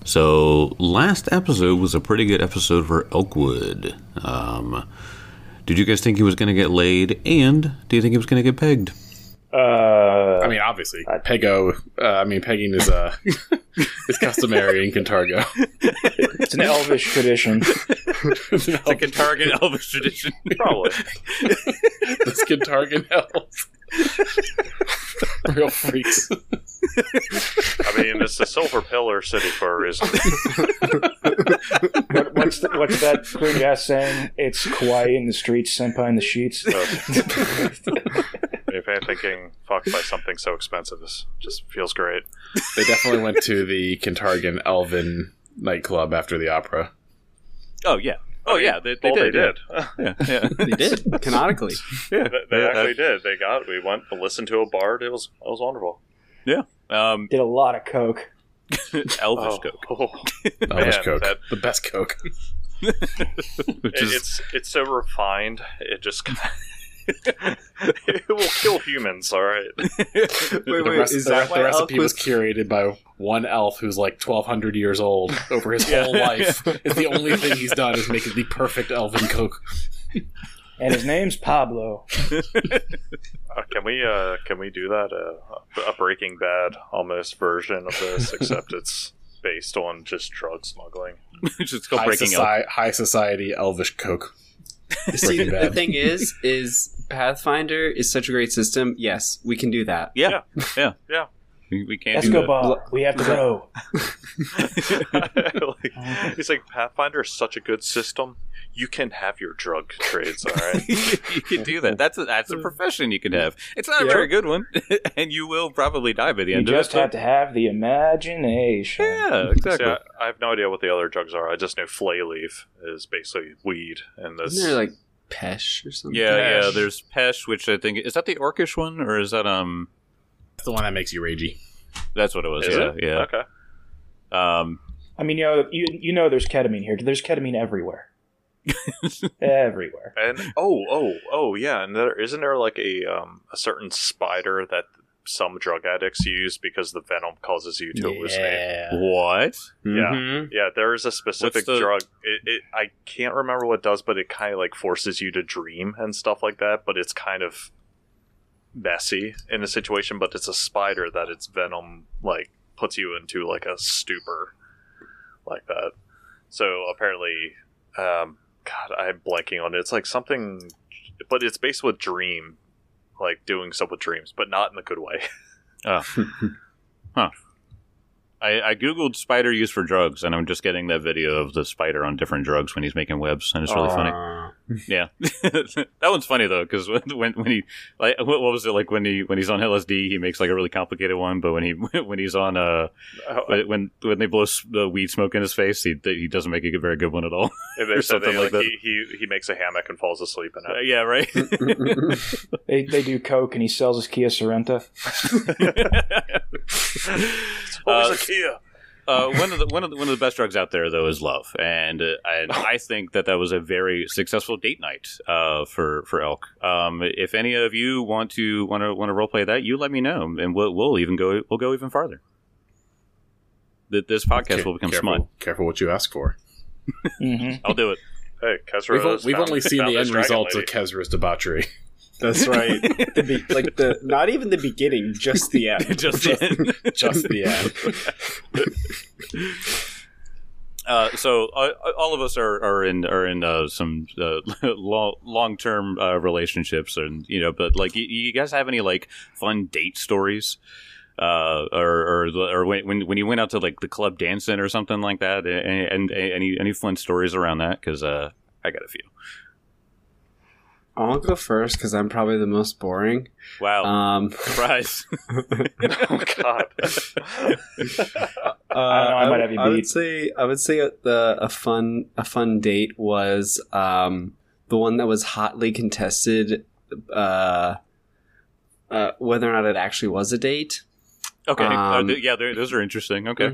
So, last episode was a pretty good episode for Elkwood. Did you guys think he was going to get laid, and do you think he was going to get pegged? I mean, obviously, pegging is is customary in Kintargo. It's an elvish tradition. It's a Kintargan Elvish tradition. Probably. Those Kintargan elves. Real freaks. I mean, it's the Silver Pillar City for a reason. What's that clear gas saying? It's Kawaii in the streets, senpai in the sheets. If anything, getting fucked by something so expensive just feels great. They definitely went to the Kintargan Elven nightclub after the opera. Oh, yeah. They did. Yeah. They did, canonically. Yeah. They actually did. We went to listen to a bard. It was wonderful. Yeah. Did a lot of coke. Elvish Coke. Elvish Man, Coke. The best Coke. It's so refined. It just... it will kill humans, alright? The recipe was curated by one elf who's like 1,200 years old over his whole life. It's the only thing he's done is make it the perfect elven Coke. And his name's Pablo. Can we do that? A Breaking Bad almost version of this, except it's based on just drug smuggling. Just go breaking high society elvish Coke. See, the thing is Pathfinder is such a great system. Yes, we can do that. Yeah. We can't do that. Escobar, we have to go. He's like, Pathfinder is such a good system. You can have your drug trades, all right? You can do that. That's a profession you can have. It's not a very good one, and you will probably die by the end of it. You just have to have the imagination. Yeah, exactly. See, I have no idea what the other drugs are. I just know flay leaf is basically weed. And this... Isn't there like Pesh or something? Yeah, there's Pesh, which I think... Is that the Orcish one, or is that... It's the one that makes you ragey. That's what it was, Is it? Yeah. Okay. I mean, you know there's ketamine here. There's ketamine everywhere. Everywhere. And yeah, and isn't there like a certain spider that some drug addicts use because the venom causes you to hallucinate? What? Yeah, there is a specific drug. I can't remember what it does, but it kind of like forces you to dream and stuff like that. But it's kind of messy in a situation. But it's a spider that its venom like puts you into like a stupor like that. So apparently. God, I'm blanking on it. It's like something, but it's based with dream, like doing stuff with dreams, but not in a good way. Oh. Huh. I googled spider used for drugs, and I'm just getting that video of the spider on different drugs when he's making webs, and it's really funny. Yeah, that one's funny though, because when he like what was it like when he's on LSD, he makes like a really complicated one, but when he's on when they blow the weed smoke in his face, he doesn't make a very good one at all. Or something like that. He makes a hammock and falls asleep in it. Yeah, right. They do coke, and he sells his Kia Sorento. Always a Kia. One of the best drugs out there though is love, and I think that was a very successful date night for Elk. If any of you want to roleplay that, you let me know, and we'll go even farther. This podcast will become smut. Careful what you ask for. Mm-hmm. I'll do it. Hey, Kezra. We've only seen the end results of Kezra's debauchery. That's right. Not even the beginning, just the end. Just the end. Just the end. So all of us are in some long-term relationships, and but like you guys have any like fun date stories, or when you went out to like the club dancing or something like that, and any fun stories around that? Because I got a few. I'll go first because I'm probably the most boring. Wow! Surprise! Oh God! I might have you beat. I would say a fun date was the one that was hotly contested, whether or not it actually was a date. Okay. Those are interesting. Okay.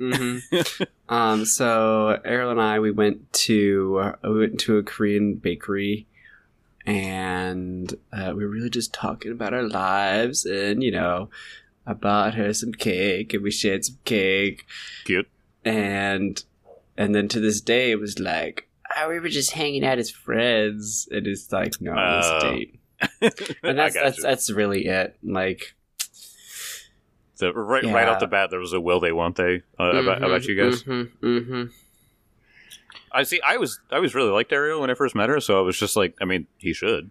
So Errol and I we went to a Korean bakery. And we were really just talking about our lives, and I bought her some cake, and we shared some cake. Cute. and then to this day it was like, oh, we were just hanging out as friends, and it's like, no, it was a date. And that's really it. Like, so right off the bat, there was a will they, won't they about you guys. I see. I was really liked Ariel when I first met her, so I was just like, I mean, he should.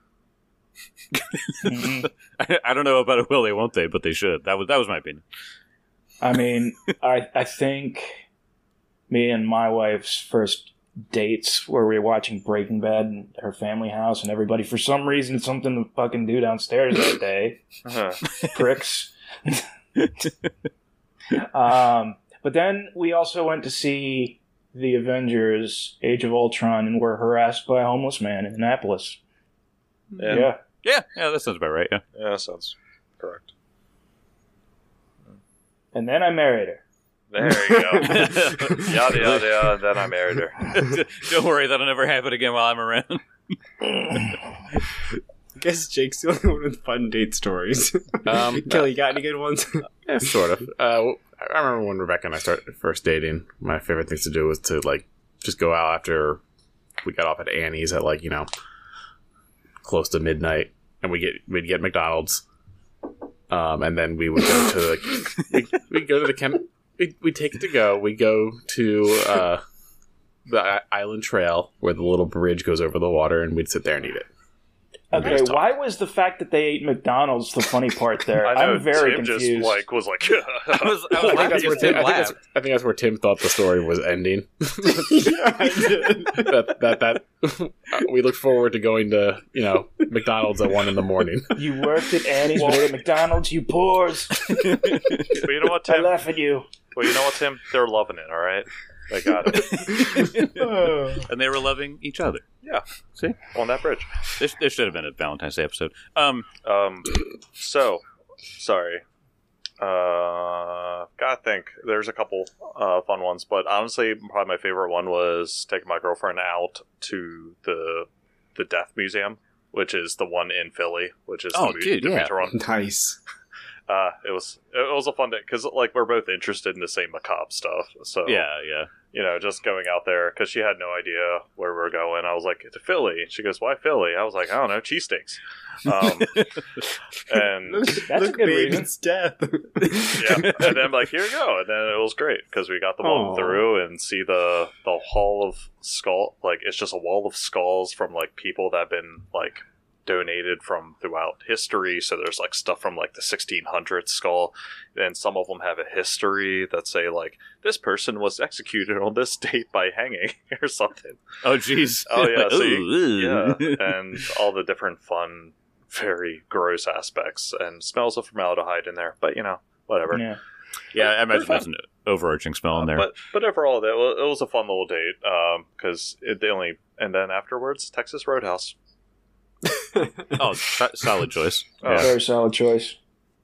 I don't know about a will they, won't they, but they should. That was my opinion. I mean, I think me and my wife's first dates where we were watching Breaking Bad in her family house, and everybody, for some reason, something to fucking do downstairs that day. Pricks. But then we also went to see the Avengers Age of Ultron and were harassed by a homeless man in Annapolis. Yeah, that sounds about right. Yeah, that sounds correct. And then I married her. There you go. Yada, yada, yada, then I married her. Don't worry, that'll never happen again while I'm around. I guess Jake's the only one with fun date stories. Kelly, you got any good ones? Yeah, sort of. I remember when Rebecca and I started first dating, my favorite things to do was to, like, just go out after we got off at Annie's at, like, you know, close to midnight, and we'd get McDonald's, and then we would go to we'd go to the we'd take it to go. We go to the Island Trail where the little bridge goes over the water, and we'd sit there and eat it. Okay, why was the fact that they ate McDonald's the funny part there? I know, I'm very Tim confused. Just was like, I think that's where Tim thought the story was ending. Yeah, I did. that we look forward to going to, you know, McDonald's at 1 a.m. You worked at Annie's, but at McDonald's, you poors. But you know what, Tim? I laugh at you. Well, you know what, Tim? They're loving it, all right? They got it. And they were loving each other. Yeah. See? On that bridge. There should have been a Valentine's Day episode. So, sorry. Gotta think. There's a couple fun ones, but honestly, probably my favorite one was taking my girlfriend out to the Death Museum, which is the one in Philly, which is the one. Nice. It was a fun day because, like, we're both interested in the same macabre stuff. So yeah, you know, just going out there because she had no idea where we were going. I was like, to Philly. She goes, why Philly? I was like, I don't know, cheesesteaks. And that's a good reason. It's death. Yeah, and then I'm like, here we go, and then it was great because we got to walk through and see the Hall of Skull. Like, it's just a wall of skulls from, like, people that have been, like, donated from throughout history. So there's, like, stuff from, like, the 1600s skull, and some of them have a history that say, like, this person was executed on this date by hanging or something. Oh jeez. Oh yeah. So yeah, and all the different fun, very gross aspects and smells of formaldehyde in there, but you know, whatever. Yeah, I imagine there's an overarching smell in there. But overall, it was a fun little date because and then afterwards, Texas Roadhouse. Oh, solid choice. Very solid choice.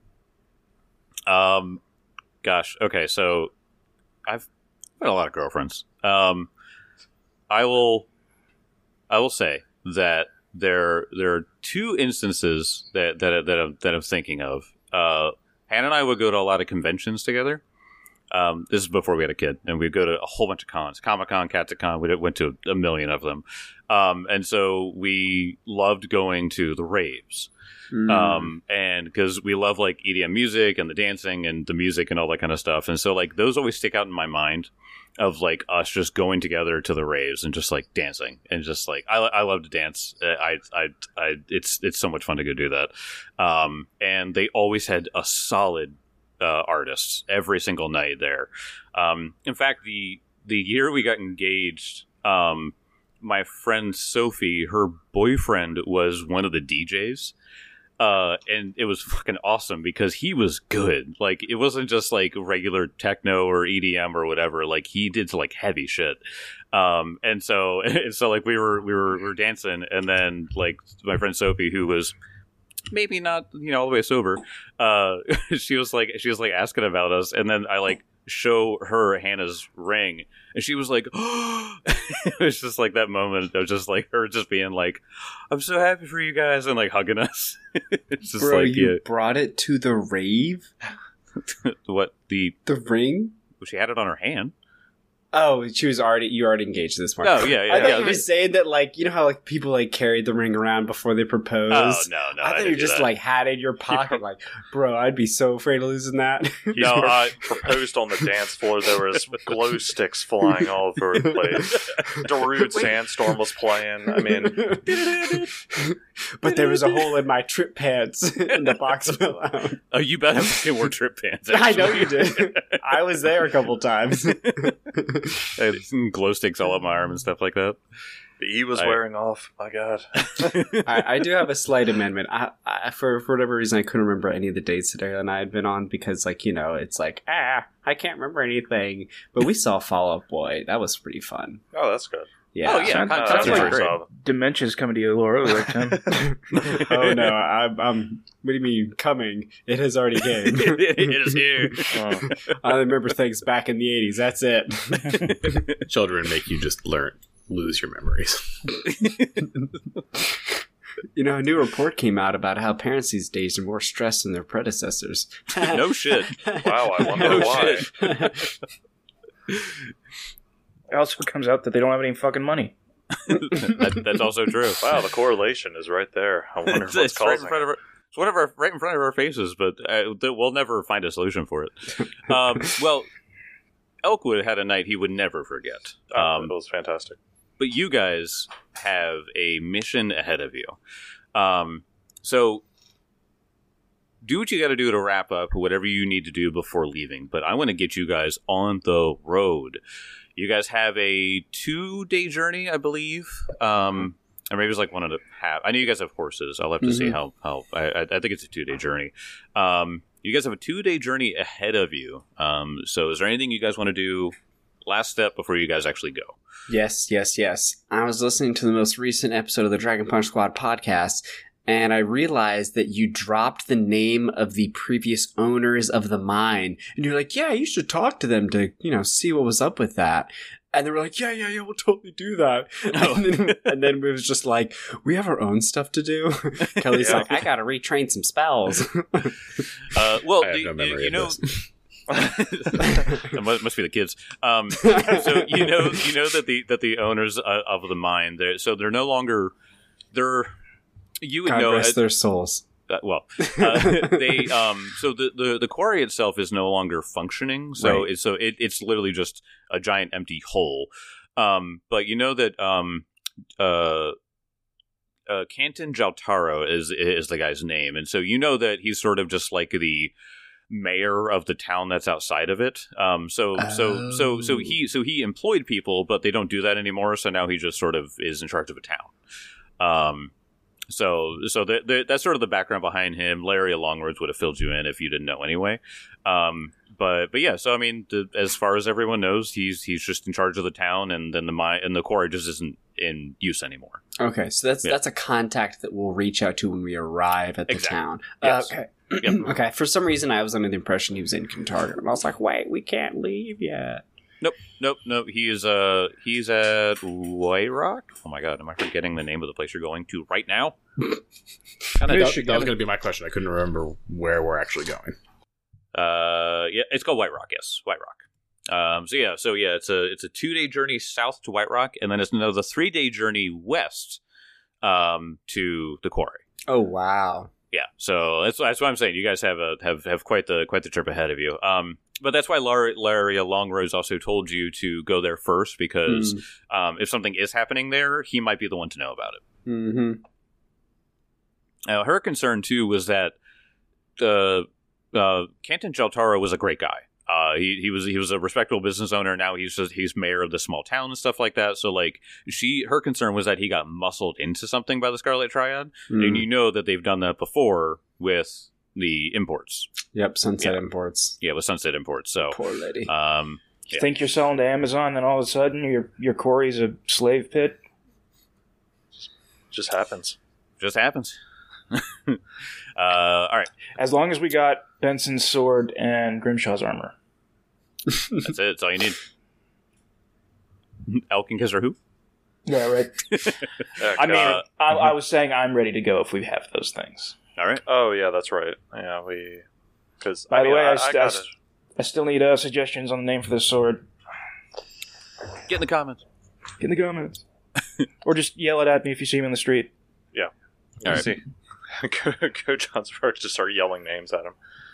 Gosh. Okay, so I've had a lot of girlfriends. I will say that there are two instances that I'm thinking of. Hannah and I would go to a lot of conventions together. This is before we had a kid, and we'd go to a whole bunch of cons, Comic-Con, Katsucon. We went to a million of them. And so we loved going to the raves. And because we love, like, EDM music and the dancing and the music and all that kind of stuff. And so, like, those always stick out in my mind of, like, us just going together to the raves and just, like, dancing. And just, like, I love to dance. It's so much fun to go do that. And they always had a solid artists every single night there. In fact, the year we got engaged, my friend Sophie, her boyfriend was one of the DJs. And it was fucking awesome because he was good. Like, it wasn't just like regular techno or EDM or whatever. Like, he did like heavy shit. And so like we were dancing, and then, like, my friend Sophie, who was maybe not, you know, all the way sober, she was like asking about us, and then I, like, show her Hannah's ring, and she was like, oh. It was just like that moment of just, like, her just being like, I'm so happy for you guys, and, like, hugging us. It's just, bro, like, you brought it to the rave? What, the ring? She had it on her hand. Oh, you already engaged this one. Oh, yeah. I thought you were saying that, like, you know how like people like carried the ring around before they proposed? Oh, no. I thought you just like had it in your pocket, like, bro, I'd be so afraid of losing that. No, I proposed on the dance floor. There was glow sticks flying all over the place. Darude Sandstorm was playing. I mean, but there was a hole in my trip pants, and the box fell out. Oh, you bet I wore trip pants. I know you did. I was there a couple times. I had some glow sticks all up my arm and stuff like that. he was wearing off. My God. I do have a slight amendment. I for whatever reason, I couldn't remember any of the dates that Ariel and I had been on because, like, you know, it's like, I can't remember anything. But we saw Fall Out Boy. That was pretty fun. Oh, that's good. Yeah. Oh, yeah. Sounds like great. Dementia's coming to you a little earlier, Tim. Oh, no. I'm what do you mean, coming? It has already came. It is here. Oh. I remember things back in the 80s. That's it. Children make you just lose your memories. You know, a new report came out about how parents these days are more stressed than their predecessors. No shit. Wow, I wonder why. It also comes out that they don't have any fucking money. That's also true. Wow, the correlation is right there. I wonder what's It's right in causing front of right in front of our faces, but we'll never find a solution for it. Well, Elkwood had a night he would never forget. it was fantastic. But you guys have a mission ahead of you. So do what you got to do to wrap up whatever you need to do before leaving. But I want to get you guys on the road. You guys have a 2-day journey, I believe. Or maybe it's like 1.5. I know you guys have horses. I'll have to see how I think it's a 2-day journey. You guys have a 2-day journey ahead of you. So is there anything you guys want to do last step before you guys actually go? Yes. I was listening to the most recent episode of the Dragon Punch Squad podcast, and I realized that you dropped the name of the previous owners of the mine. And you're like, yeah, you should talk to them to, you know, see what was up with that. And they were like, yeah, we'll totally do that. And then it was just like, we have our own stuff to do. Kelly's like, I gotta retrain some spells. Well, I have no memory you know, of this. it must be the kids. So you know that the owners of the mine, they're no longer you would God know rest their souls. they so the quarry itself is no longer functioning. So Right. it's literally just a giant empty hole. But you know that Canton Jaltaro is the guy's name, and so you know that he's sort of just like the mayor of the town that's outside of it. So he employed people, but they don't do that anymore. So now he just sort of is in charge of a town. So that's sort of the background behind him. Larry Longwords would have filled you in if you didn't know anyway. But yeah. So I mean, as far as everyone knows, he's just in charge of the town, and then the quarry just isn't in use anymore. Okay, so that's a contact that we'll reach out to when we arrive at the town. Yes. Okay. Yep. Okay. For some reason, I was under the impression he was in Kintargo, and I was like, "Wait, we can't leave yet." Nope. He's at White Rock. Oh my god, am I forgetting the name of the place you're going to right now? That was going to be my question. I couldn't remember where we're actually going. Yeah, it's called White Rock. Yes, White Rock. So it's a 2-day journey south to White Rock, and then it's another 3-day journey west to the quarry. Oh wow. Yeah, so that's what I'm saying. You guys have quite the trip ahead of you. But that's why Larry Longrose also told you to go there first, because if something is happening there, he might be the one to know about it. Mm-hmm. Now, her concern too was that Canton Jaltaro was a great guy. He was a respectable business owner. Now he's mayor of the small town and stuff like that. So like her concern was that he got muscled into something by the Scarlet Triad, and you know that they've done that before with the imports. Yep, Sunset Imports. Yeah, with Sunset Imports. So Poor lady. You think you're selling to Amazon, then all of a sudden your quarry's a slave pit? Just happens. Just happens. All right. As long as we got Benson's sword and Grimshaw's armor. That's it. That's all you need. Elk and Kisser who? Yeah, right. I mean, I was saying I'm ready to go if we have those things. All right. Oh yeah, that's right. Yeah, we. Because By the way, I I still need suggestions on the name for this sword. Get in the comments. Get in the comments. Or just yell it at me if you see me in the street. Yeah. All right. See. Go John Sparks, just start yelling names at him.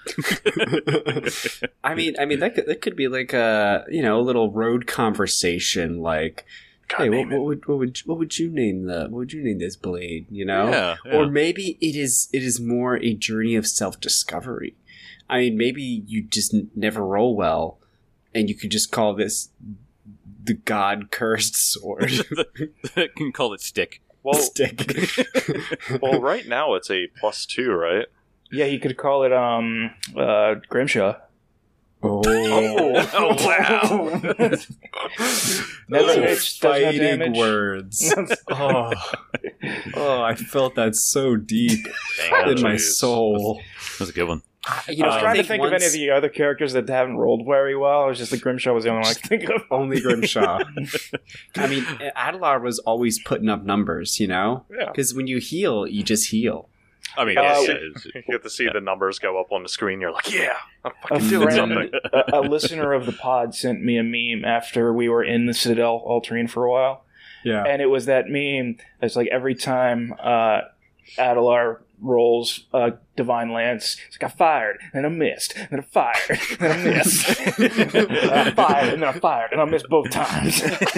I mean that could be like a a little road conversation, like, hey, what would you name this blade? Yeah. Or maybe it is more a journey of self-discovery. I mean, maybe you just never roll well, and you could just call this the god-cursed sword. Can call it stick. Well, Stick. well, right now it's a +2, right? Yeah, you could call it Grimshaw. Oh, wow. Never hits, does no fighting damage. words. Oh, I felt that so deep Dang, in my jeez. soul. That's a good one. I was trying to think of any of the other characters that haven't rolled very well. It was just like Grimshaw was the only one I could think of. Only Grimshaw. I mean, Adelar was always putting up numbers, Yeah. Because when you heal, you just heal. I mean, You get to see the numbers go up on the screen. You're like, yeah, I'm A fucking doing friend, something. a listener of the pod sent me a meme after we were in the Citadel Altarine for a while. Yeah. And it was that meme that's like every time Adelar rolls Divine Lance, it's like I fired, and I missed, and I fired, and I missed. And I fired, and then I fired, and I missed both times.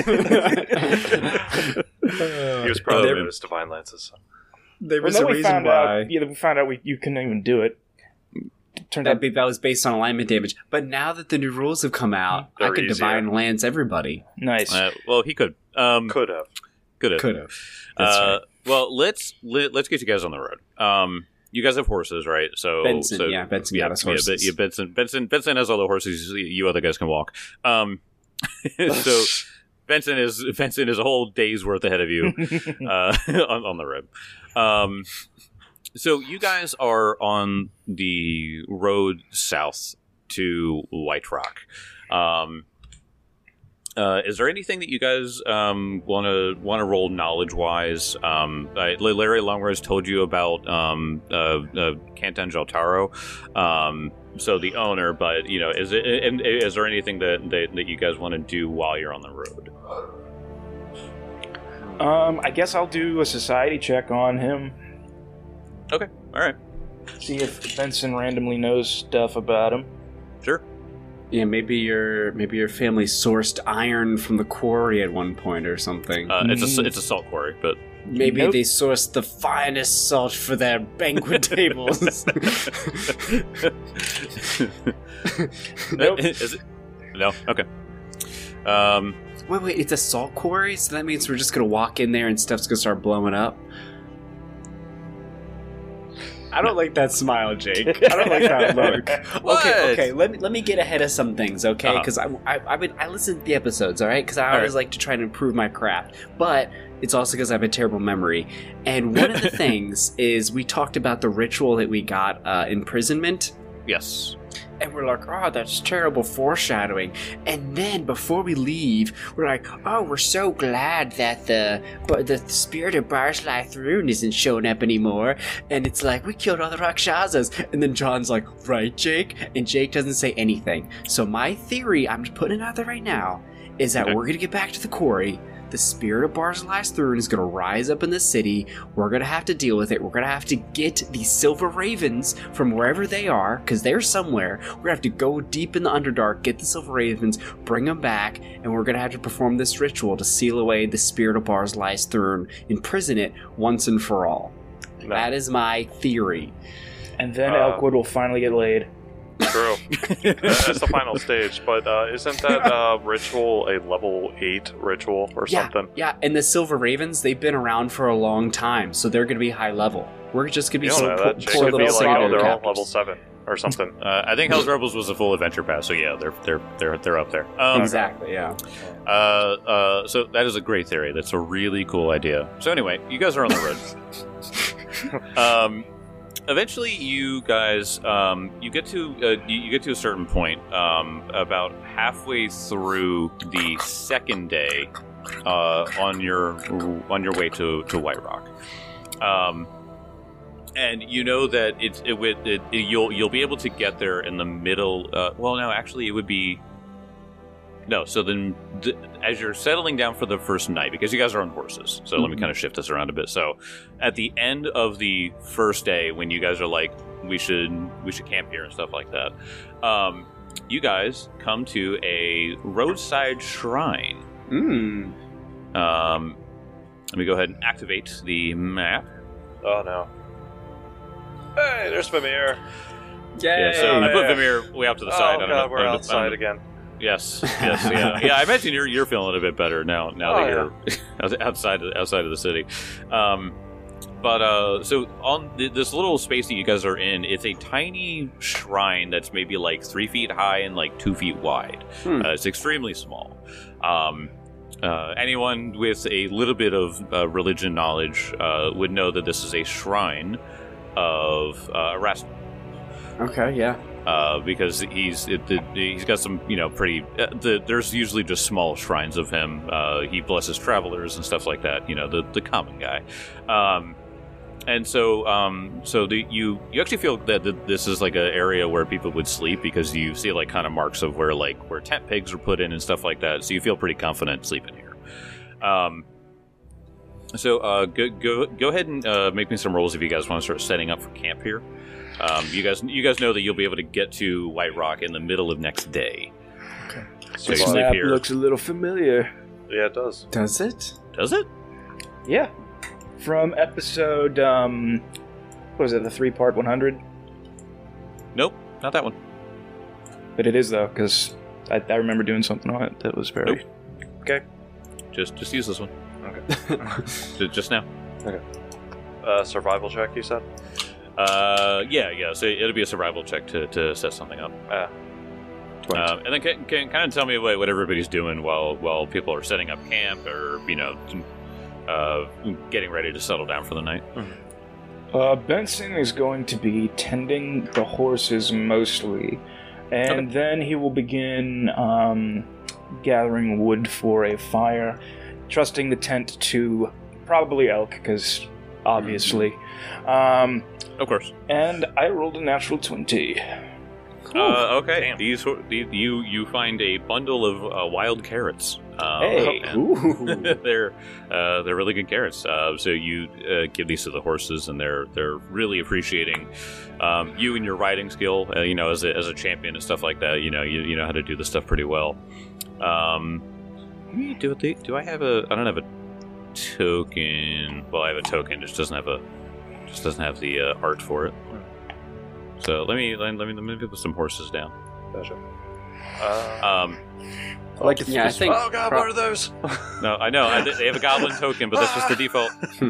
He was probably in his Divine Lances. There But was then a we reason found why. out, we found out you couldn't even do it. Turned out That was based on alignment damage. But now that the new rules have come out, They're I could easier. Divine Lance everybody. nice. well, he could. Could have. Could have. Could have. That's right. Well, let's get you guys on the road. You guys have horses, right? So Benson got us horses. Benson has all the horses. You other guys can walk. So Benson is a whole day's worth ahead of you on the road. So you guys are on the road south to White Rock. Is there anything that you guys want to roll knowledge wise? Larry Longrose told you about Canton Jaltaro, so the owner. But is there anything that you guys want to do while you're on the road? I guess I'll do a society check on him. Okay, all right, See if Benson randomly knows stuff about him. sure. Yeah, maybe your family sourced iron from the quarry at one point or something. It's a salt quarry, but Maybe Nope. they sourced the finest salt for their banquet tables. Nope. Is it? No. Okay. Wait, it's a salt quarry? So that means we're just gonna walk in there and stuff's gonna start blowing up? I don't like that smile, Jake. I don't like that look. What? Okay. Let me get ahead of some things, okay? Uh-huh. Because I listen to the episodes, all right? Because I always like to try to improve my craft, but it's also because I have a terrible memory. And one of the things is we talked about the ritual that we got imprisonment. Yes. And we're like, oh, that's terrible foreshadowing. And then before we leave, we're like, oh, we're so glad that the spirit of Barzlai Thrune isn't showing up anymore. And it's like, we killed all the Rakshasas. And then John's like, right, Jake? And Jake doesn't say anything. So my theory, I'm just putting it out there right now, is that we're going to get back to the quarry. The spirit of Barzlai Thrune is going to rise up in the city. We're going to have to deal with it. We're going to have to get the Silver Ravens from wherever they are, because they're somewhere. We're going to have to go deep in the Underdark, get the Silver Ravens, bring them back, and we're going to have to perform this ritual to seal away the spirit of Barzlai Thrune, imprison it once and for all. No. That is my theory. And then Elkwood will finally get laid. True. That's the final stage, but isn't that ritual a level 8 ritual or something? Yeah, and the Silver Ravens, they've been around for a long time, so they're going to be high level. We're just going to be You don't know that. Jake could be like, oh, they're all level 7 or something. I think Hell's Rebels was a full adventure pass, so yeah, they're up there. Exactly, yeah. So that is a great theory. That's a really cool idea. So anyway, you guys are on the road. Eventually, you guys you get to a certain point about halfway through the second day on your way to White Rock, and you know that you'll be able to get there in the middle. Well, no, actually, it would be No, so then as you're settling down for the first night, because you guys are on horses, so let me kind of shift this around a bit. So at the end of the first day, when you guys are like, we should camp here and stuff like that, you guys come to a roadside shrine. Let me go ahead and activate the map. Oh no. Hey, there's Vimir. Yeah, so I put Vimir way out to the side. Oh god, we're outside again. Yes, yeah. I imagine you're feeling a bit better now that you're outside of the city. But so on this little space that you guys are in, it's a tiny shrine that's maybe like 3 feet high and like 2 feet wide. It's extremely small. Anyone with a little bit of religion knowledge would know that this is a shrine of Erasmus. Okay, yeah. Because he's got some, pretty... there's usually just small shrines of him. He blesses travelers and stuff like that, the common guy. And so you actually feel that this is like an area where people would sleep, because you see like kind of marks of where tent pegs are put in and stuff like that. So you feel pretty confident sleeping here. So go ahead and make me some rolls if you guys want to start setting up for camp here. You guys know that you'll be able to get to White Rock in the middle of next day. Okay. So you This sleep map here. looks a little familiar. Yeah, it does. Does it? Does it? Yeah. From episode, what was it, the 3-part 100? Nope, not that one. But it is, though, because I remember doing something on it that was very... Nope. Okay. Just use this one. Okay. Just now. Okay. Survival check, you said? Yeah. So it'll be a survival check to set something up. And then can kind of tell me what everybody's doing while people are setting up camp or getting ready to settle down for the night. Benson is going to be tending the horses mostly, and then he will begin gathering wood for a fire, trusting the tent to probably elk, because obviously. Of course. And I rolled a natural 20. Okay. You find a bundle of wild carrots. Hey. And they're really good carrots. So you give these to the horses, and they're really appreciating you and your riding skill. As a champion and stuff like that. You know how to do this stuff pretty well. Do I have a? I don't have a token. Well, I have a token. Just doesn't have the art for it. So let me put some horses down. Gotcha. I like to I think. Oh god, what are those? No, I know they have a goblin token, but that's just the default.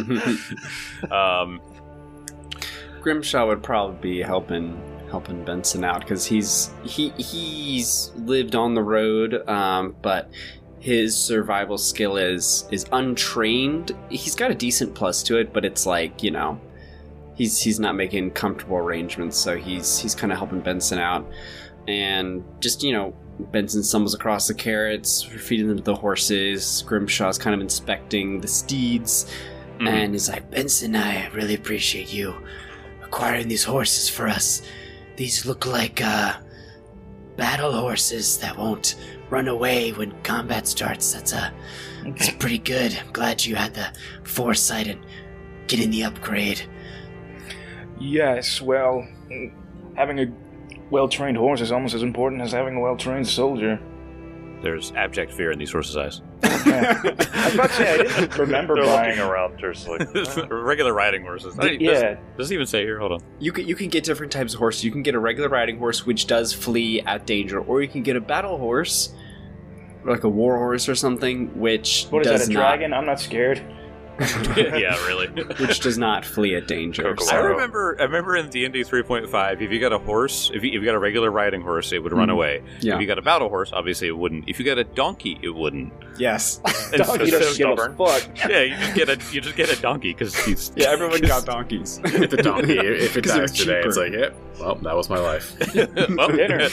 Grimshaw would probably be helping Benson out, because he's lived on the road, but his survival skill is untrained. He's got a decent plus to it, but it's like, he's not making comfortable arrangements, so he's kind of helping Benson out. And just, Benson stumbles across the carrots, feeding them to the horses. Grimshaw's kind of inspecting the steeds, and he's like, Benson, I really appreciate you acquiring these horses for us. These look like battle horses that won't run away when combat starts. That's pretty good. I'm glad you had the foresight and getting the upgrade. Yes, well, having a well-trained horse is almost as important as having a well-trained soldier. There's abject fear in these horses' eyes. Yeah. I was about to say, I didn't remember They're buying... looking around, just like Regular riding horses. Yeah. Does it even say here? Hold on. You can get different types of horses. You can get a regular riding horse, which does flee at danger, or you can get a battle horse, like a war horse or something, which What is does that, a not, dragon? I'm not scared. Yeah, really. which does not flee at danger. I remember in D&D 3.5, if you got a horse, if you got a regular riding horse, it would run away. Yeah. If you got a battle horse, obviously it wouldn't. If you got a donkey, it wouldn't. Yes. And Donkey so- doesn't give a stubborn. fuck. yeah, you just get a donkey because he's Yeah, everyone got donkeys. The donkey, if it 'Cause they're dies today, cheaper. it's like, yeah, well, that was my life. well, Dinner.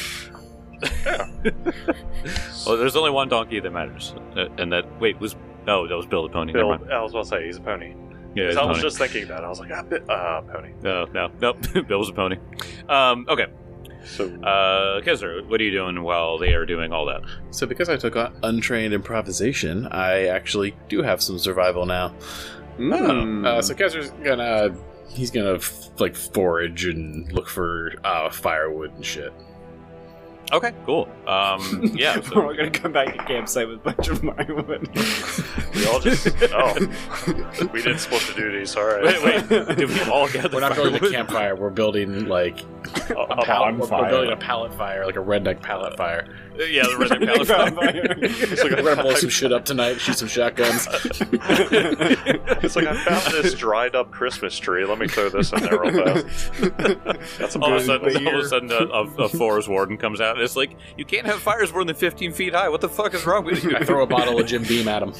well, there's only one donkey that matters, and that that was Bill the pony. Never Bill. mind. I was about to say he's a pony. Yeah, it's I a was pony. just thinking that. I was like, pony. No, Bill was a pony. Okay. So, Kezra, what are you doing while they are doing all that? So because I took on untrained improvisation, I actually do have some survival now. So Kezra's he's gonna like forage and look for firewood and shit. Okay, cool. Yeah. So We're gonna come back to campsite with a bunch of firewood. we all just... we didn't split the duties, alright. wait. Did we all gather We're not building a firewood? campfire. We're building like A pallet. We're fire. building a pallet fire, like a redneck pallet fire. Yeah, the redneck pallet fire. We're gonna blow some shit up tonight. Shoot some shotguns. It's like, I found this dried up Christmas tree. Let me throw this in there real fast. That's All of a sudden, a forest warden comes out and it's like, you can't have fires more than 15 feet high. What the fuck is wrong with you? I throw a bottle of Jim Beam at him.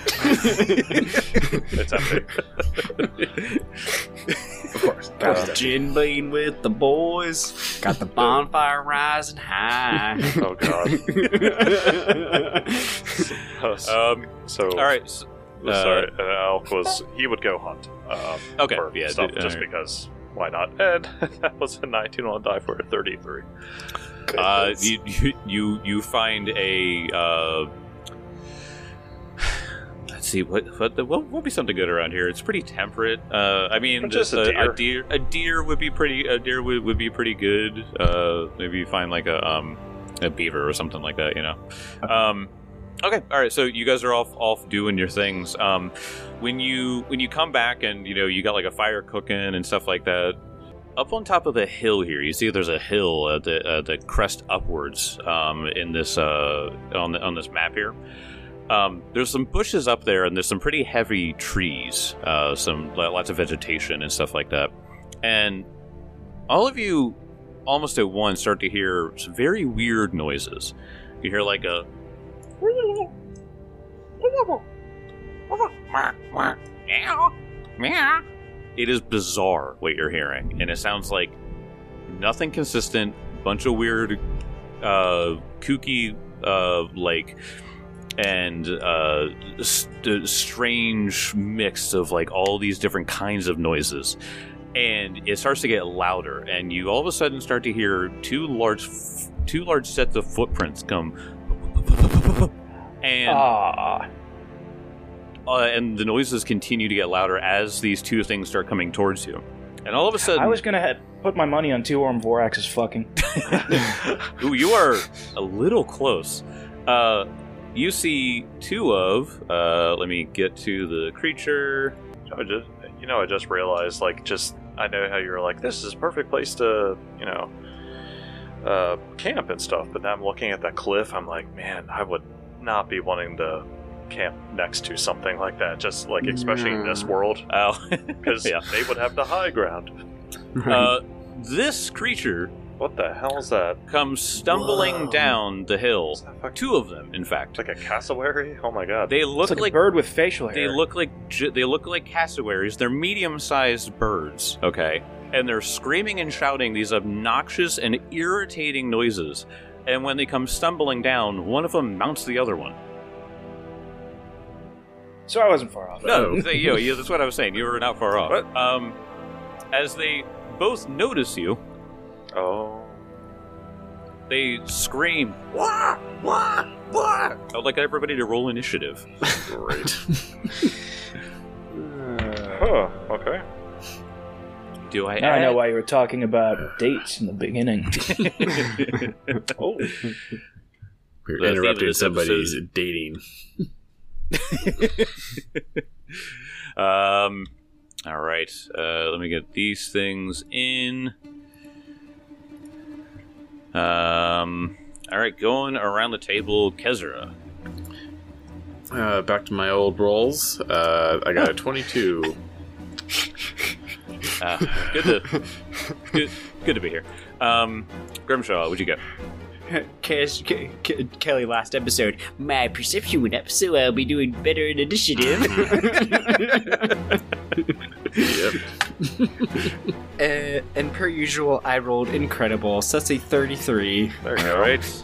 It's empty. Of course. Gin bean with the boys. Got the bonfire rising high. Oh god. So all right. sorry, Elk he would go hunt. Okay, for yeah, stuff just because. Why not? And that was a 19 on die for a 33. You find a let's see what be something good around here. It's pretty temperate. I mean, Just a deer. A deer would be pretty. A deer would be pretty good. Maybe you find like a beaver or something like that. You know. Okay, all right. So you guys are off doing your things. When you come back and you got like a fire cooking and stuff like that. Up on top of the hill here, you see there's a hill that crest upwards in this on this map here. There's some bushes up there, and there's some pretty heavy trees, lots of vegetation and stuff like that. And all of you, almost at once, start to hear some very weird noises. You hear like a It is bizarre what you're hearing, and it sounds like nothing consistent. Bunch of weird, kooky, strange mix of like all these different kinds of noises, and it starts to get louder. And you all of a sudden start to hear two large sets of footprints come, and the noises continue to get louder as these two things start coming towards you. And all of a sudden, I was gonna put my money on 2-armed Vorax's fucking. Ooh, you are a little close. You see two of. Let me get to the creature. I just realized, I know how you're like, this is a perfect place to, camp and stuff. But now I'm looking at that cliff. I'm like, man, I would not be wanting to camp next to something like that. Just like, especially in this world, because they would have the high ground. This creature, what the hell is that? comes stumbling down the hill. Two of them, in fact. It's like a cassowary? Oh my god. They look It's like a bird with facial hair. They look like cassowaries. They're medium-sized birds, okay? And they're screaming and shouting these obnoxious and irritating noises. And when they come stumbling down, one of them mounts the other one. So I wasn't far off. No, that's what I was saying. You were not far off. What? As they both notice you, they scream, "Wah! Wah! Wah!" I would like everybody to roll initiative. Great. Okay. Do I? Now I know why you were talking about dates in the beginning. We're interrupting somebody's dating. All right. Let me get these things in. All right, going around the table, Kezra. Back to my old rolls. I got a 22. Good to be here. Grimshaw, what'd you get? Kelly, last episode, my perception went up, so I'll be doing better in initiative. And per usual, I rolled incredible, so that's a 33. There you go. All right.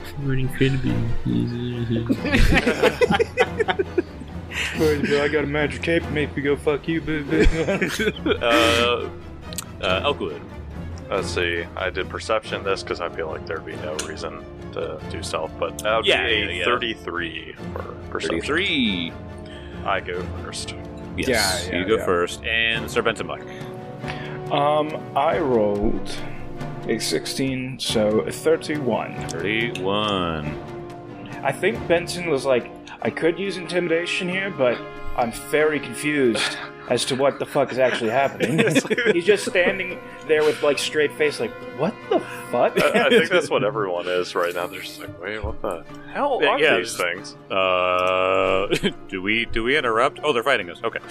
I got a magic cape to make me go fuck you, Elkwood. Let's see. I did perception this because I feel like there'd be no reason to do stealth, but that would be a 33 for perception. 33. I go first. Yes, you go first. And Sir Bentonbuck. I rolled a 16, so a 31. 31. I think Benson was like, I could use intimidation here, but I'm very confused as to what the fuck is actually happening. He's just standing there with like straight face, like, what the fuck? I think that's what everyone is right now. They're just like, wait, what the hell are these things? Do we interrupt? Oh, they're fighting us. Okay.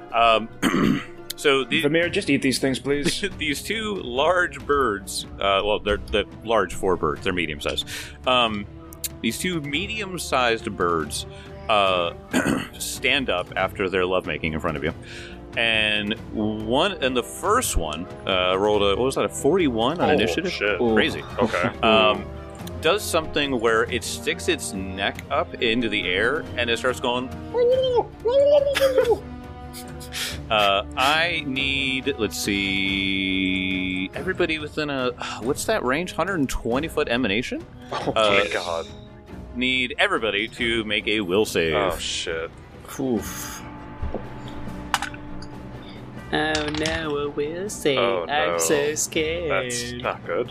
So Vamir, just eat these things, please. These two large birds. Well, they're large for birds. They're medium sized. These two medium sized birds stand up after their lovemaking in front of you, and the first one rolled a 41 on initiative. Shit. Crazy. Okay. Does something where it sticks its neck up into the air and it starts going. I need, let's see, everybody within what's that range? 120 foot emanation? Oh my god. Need everybody to make a will save. Oh shit. Oof. Oh no, a will save. Oh, no. I'm so scared. That's not good.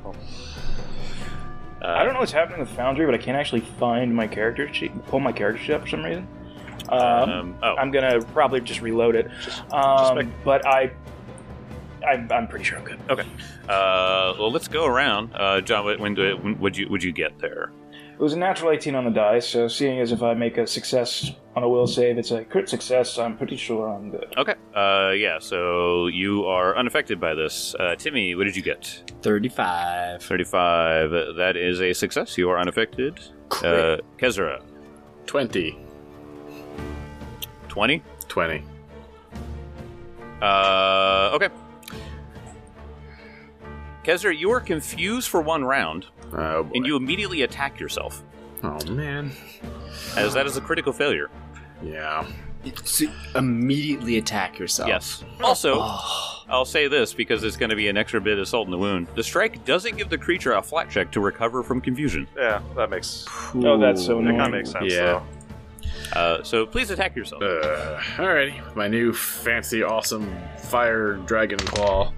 I don't know what's happening with Foundry, but I can't actually find my character sheet, pull my character sheet up for some reason. I'm gonna probably just reload it. But I'm pretty sure I'm good. Okay. Well, let's go around. John, when would you get there? It was a natural 18 on the dice, so seeing as if I make a success on a will save, it's a crit success, I'm pretty sure I'm good. Okay. Yeah, so you are unaffected by this. Timmy, what did you get? 35. 35. That is a success. You are unaffected. Kezra. 20. 20? 20. Okay. Kezra, you are confused for one round. Oh, boy. And you immediately attack yourself, Oh, man. as that is a critical failure. Yeah. So immediately attack yourself. Yes. Also, I'll say this because it's going to be an extra bit of salt in the wound. The strike doesn't give the creature a flat check to recover from confusion. Yeah, that makes Oh, that's so that annoying. kind of makes sense. Yeah. Though. So please attack yourself. Alrighty. My new fancy, awesome fire dragon claw.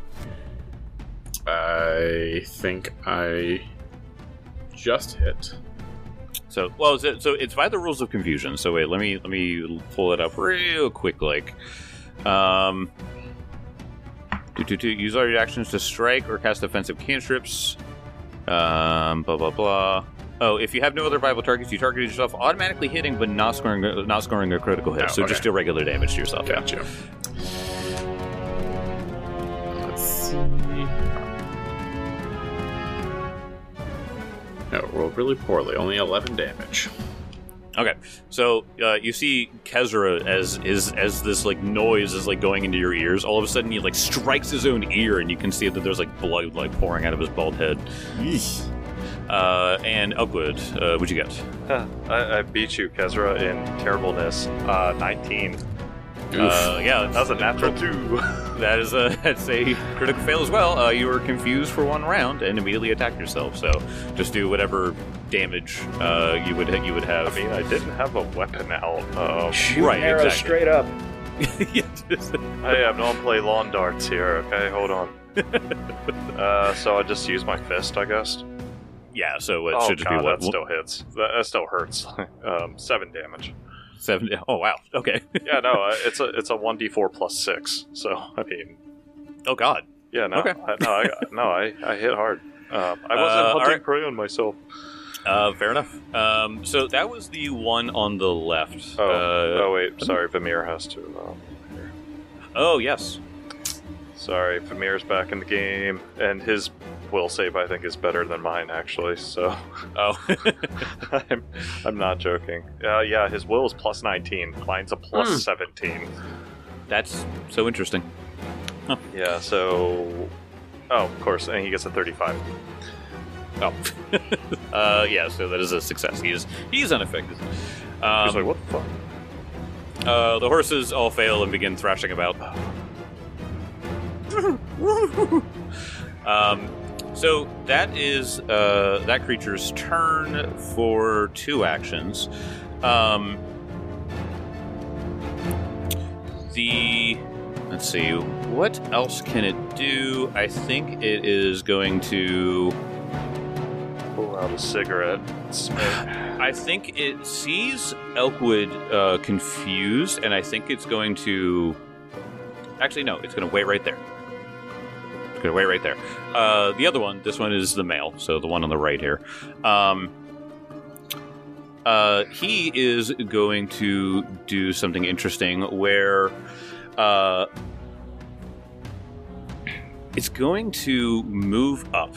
I think I just hit. So it's by the rules of confusion. So wait, let me pull it up real quick. Use all your actions to strike or cast offensive cantrips. Blah blah blah. Oh, if you have no other viable targets, you target yourself, automatically hitting but not scoring a critical hit. Oh, so okay. just do regular damage to yourself. Gotcha. Let's see. No, rolled really poorly. Only 11 damage. Okay, so you see Kezra as this like noise is like going into your ears. All of a sudden, he like strikes his own ear, and you can see that there's like blood like pouring out of his bald head. And Elkwood, what'd you get? I beat you, Kezra, in terribleness. 19. Yeah, That was a natural 2. that's a critical fail as well. You were confused for one round and immediately attacked yourself. So just do whatever damage you would have. I mean, I didn't have a weapon out. Shoot Right, arrows exactly. straight up. Yeah, just- Hey, I don't play lawn darts here, okay? Hold on. So I just use my fist, I guess. yeah, so it Oh, should just God, be what? that still hits. That still hurts. 7 damage. 7? Oh wow. Okay. Yeah, no, it's a 1d4 plus 6. So I mean, Oh god. yeah, no, Okay. I hit hard. I wasn't all hunting right. prey on myself. Fair enough. So that was the one on the left. Wait, sorry, Vamir has to. Oh yes. Sorry, Vamir's back in the game, and his will save I think is better than mine actually. So Oh. I'm not joking. Yeah, his will is plus 19. Mine's a plus 17. That's so interesting. Yeah, so. Oh, of course, and he gets a 35. Oh. Yeah, so that is a success. He's unaffected. He's like, what the fuck? The horses all fail and begin thrashing about. So that is that creature's turn for 2 actions. Let's see, what else can it do? I think it is going to Pull out a cigarette. Smoke. I think it sees Elkwood confused, and I think it's going to... Actually, no, it's going to wait right there. It's going to wait right there. The other one, this one is the male, so the one on the right here. He is going to do something interesting where it's going to move up.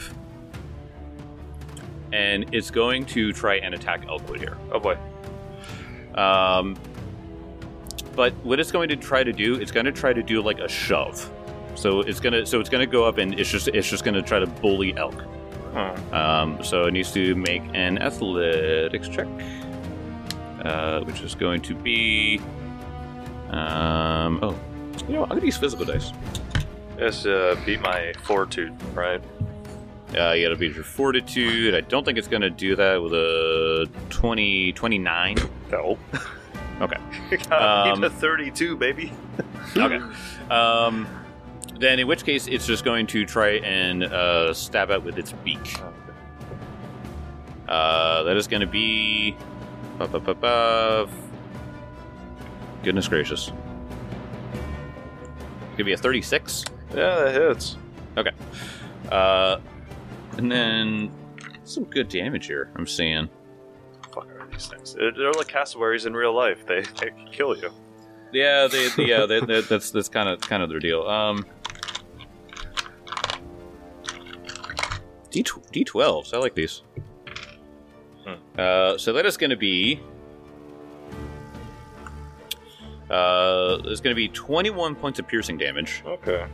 And it's going to try and attack Elkwood here. Oh boy. But what it's going to try to do, it's going to try to do like a shove. So it's gonna go up and it's just gonna try to bully Elk. So it needs to make an athletics check, which is going to be I'm gonna use physical dice. Yes, beat my fortitude, right? You gotta beat your fortitude. I don't think it's gonna do that with a 29. No. Okay. Beat a 32, baby. Okay. Then in which case it's just going to try and stab out with its beak. That is going to be... Goodness gracious. It's going to be a 36. Yeah, that hits. Okay. And then some good damage here, I'm seeing. Fuck are these things? They're like cassowaries in real life. They can kill you. Yeah, that's kind of their deal. D12s, I like these. So that is going to be... there's going to be 21 points of piercing damage. Okay.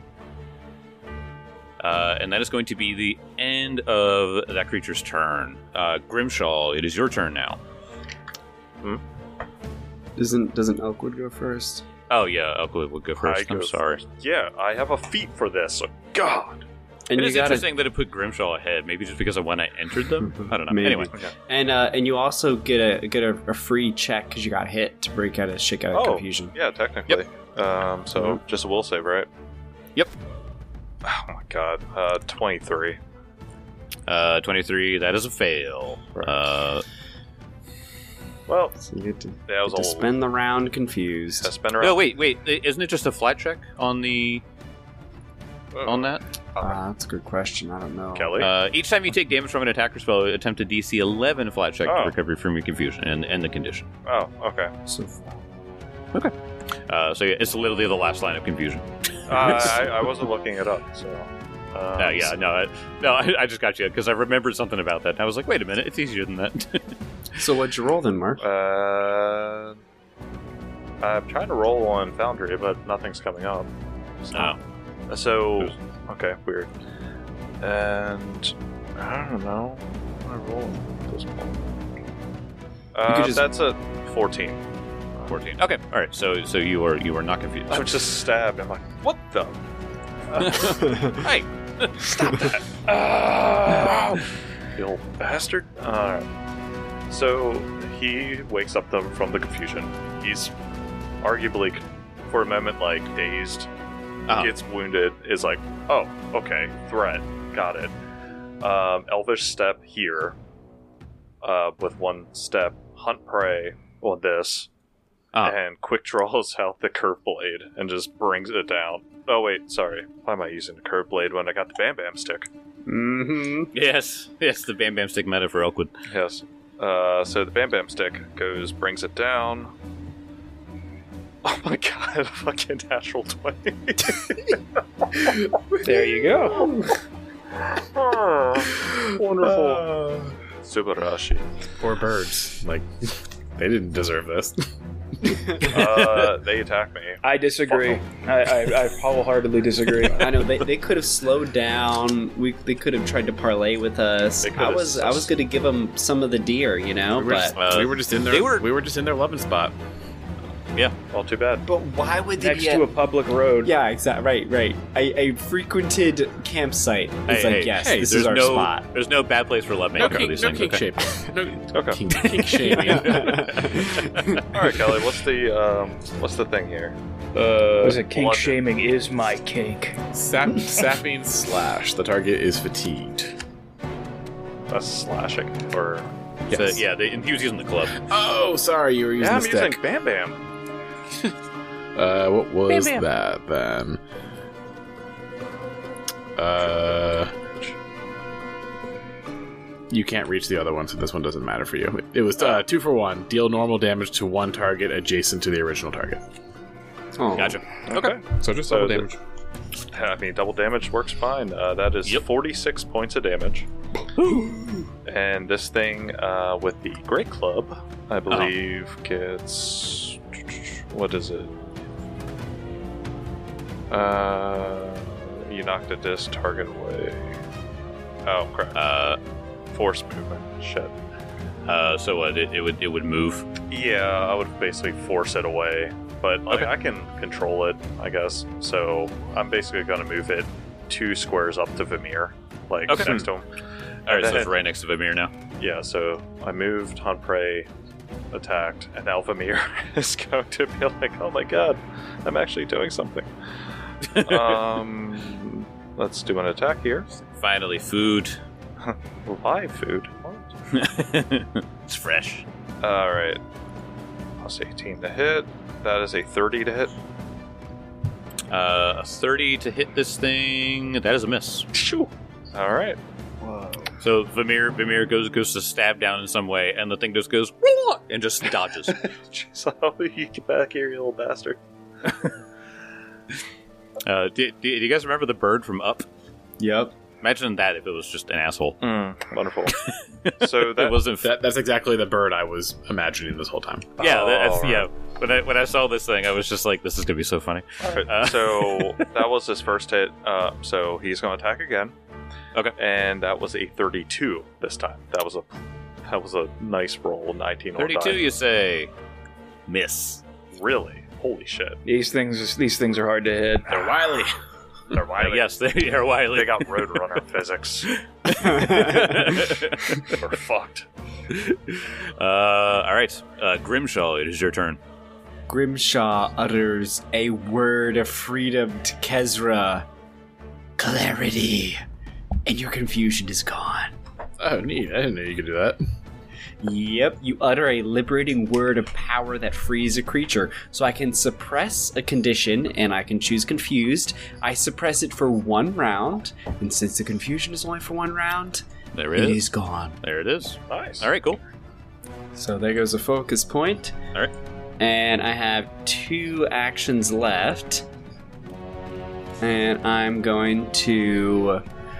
And that is going to be the end of that creature's turn. Grimshaw, it is your turn now. Doesn't Elkwood go first? Oh yeah, Elkwood would go first. I'm sorry. Yeah, I have a feat for this. Oh, God. And it is interesting that it put Grimshaw ahead. Maybe just because of when I entered them. I don't know. Maybe. Anyway, Okay. And you also get a free check because you got hit to break out of confusion. Yeah, technically. So just a will save, right? Yep. Oh my God. 23. 23. That is a fail. Right. Well, So you get to, that was to a spend the round confused. spin around. No, wait. Isn't it just a flat check on the on that? That's a good question. I don't know. Kelly. Each time you take damage from an attacker spell, attempt a DC 11 flat check Oh. to recover from your confusion and the condition. Oh, okay. So So yeah, it's literally the last line of confusion. I wasn't looking it up, so. I just got you because I remembered something about that. And I was like, wait a minute, it's easier than that. So what'd you roll then, Mark? I'm trying to roll on Foundry, but nothing's coming up. So, okay, weird. And I don't know. What am I rolling at this point? That's a 14. 14. Okay, all right. So you are not confused. I was just stabbed. I'm like, what the? Hey, Stop that! You old bastard. Alright. So he wakes up from the confusion. He's arguably, for a moment, like dazed. Gets wounded. Is like, oh, okay, threat. Got it. Elvish step here. With one step, hunt prey on this. And quick draws out the curved blade and just brings it down. Oh wait, sorry. Why am I using the curved blade when I got the Bam Bam stick? Mm-hmm. yes, the Bam Bam stick meta for Elkwood. Yes. So the Bam Bam stick brings it down. Oh my God! Fucking natural 20. There you go. Wonderful. Subarashi. Poor birds. Like, they didn't deserve this. They attack me. I disagree. I wholeheartedly disagree. I know they could have slowed down. They could have tried to parlay with us. They could I have. was going to give them some of the deer, you know. We were just in their loving spot. Yeah. All too bad. But why would they Next be to a public road. Yeah, exactly. Right. A frequented campsite. It's this is our spot. There's no bad place for lovemaking for these things. Kink Okay. shaming. Okay. Kink shaming. All right, Kelly. What's the thing here? Was it kink London. shaming is my kink? Sapping slash. The target is fatigued. That's slashing or. Yes. So, yeah, he was using the club. Oh, sorry, you were using Yeah, I'm the using stick. Bam Bam. What was Bam, bam. that then? You can't reach the other one, so this one doesn't matter for you. It was 2 for 1. Deal normal damage to one target adjacent to the original target. Oh. Gotcha. Okay. So just So double the- damage. I mean, double damage works fine. That is 46 points of damage. And this thing with the Great Club, I believe, gets. What is it? You knocked a disc target away. Oh, crap. Force movement. Shit. So what? It would move. Yeah, I would basically force it away. But like, Okay. I can control it, I guess. So I'm basically going to move it 2 squares up to Vimir, like Okay. next to him. All right, so Then- it's right next to Vimir now. Yeah, so I moved, Hunt Prey, attacked, and now Vimir is going to be like, oh my god, I'm actually doing something. Let's do an attack here. Finally, food. Live food. What? It's fresh. Alright. Plus 18 to hit. That is a 30 to hit. A 30 to hit this thing. That is a miss. Shoo! Alright. So Vimir goes to stab down in some way, and the thing just goes and just dodges. Jeez, how do you get back here, you little bastard? Do you guys remember the bird from Up? Yep. Imagine that if it was just an asshole. Wonderful. So It that wasn't. That's exactly the bird I was imagining this whole time. Yeah, Oh, that's, right. yeah. When I saw this thing, I was just like, "This is gonna be so funny." Alright, so that was his first hit. So he's going to attack again. Okay. And that was a 32 this time. That was a nice roll. 19 on 32, die. you say? Miss. Really? Holy shit! These things are hard to hit. They're wily. They're wily. Yes, they are wily. They got Roadrunner physics. We're fucked. All right, Grimshaw, it is your turn. Grimshaw utters a word of freedom to Kezra. Clarity. And your confusion is gone. Oh, neat. I didn't know you could do that. Yep, you utter a liberating word of power that frees a creature. So I can suppress a condition, and I can choose confused. I suppress it for 1 round, and since the confusion is only for 1 round, There it it is is. gone. There it is. Nice. All right, cool. So there goes a focus point. All right. And I have 2 actions left. And I'm going to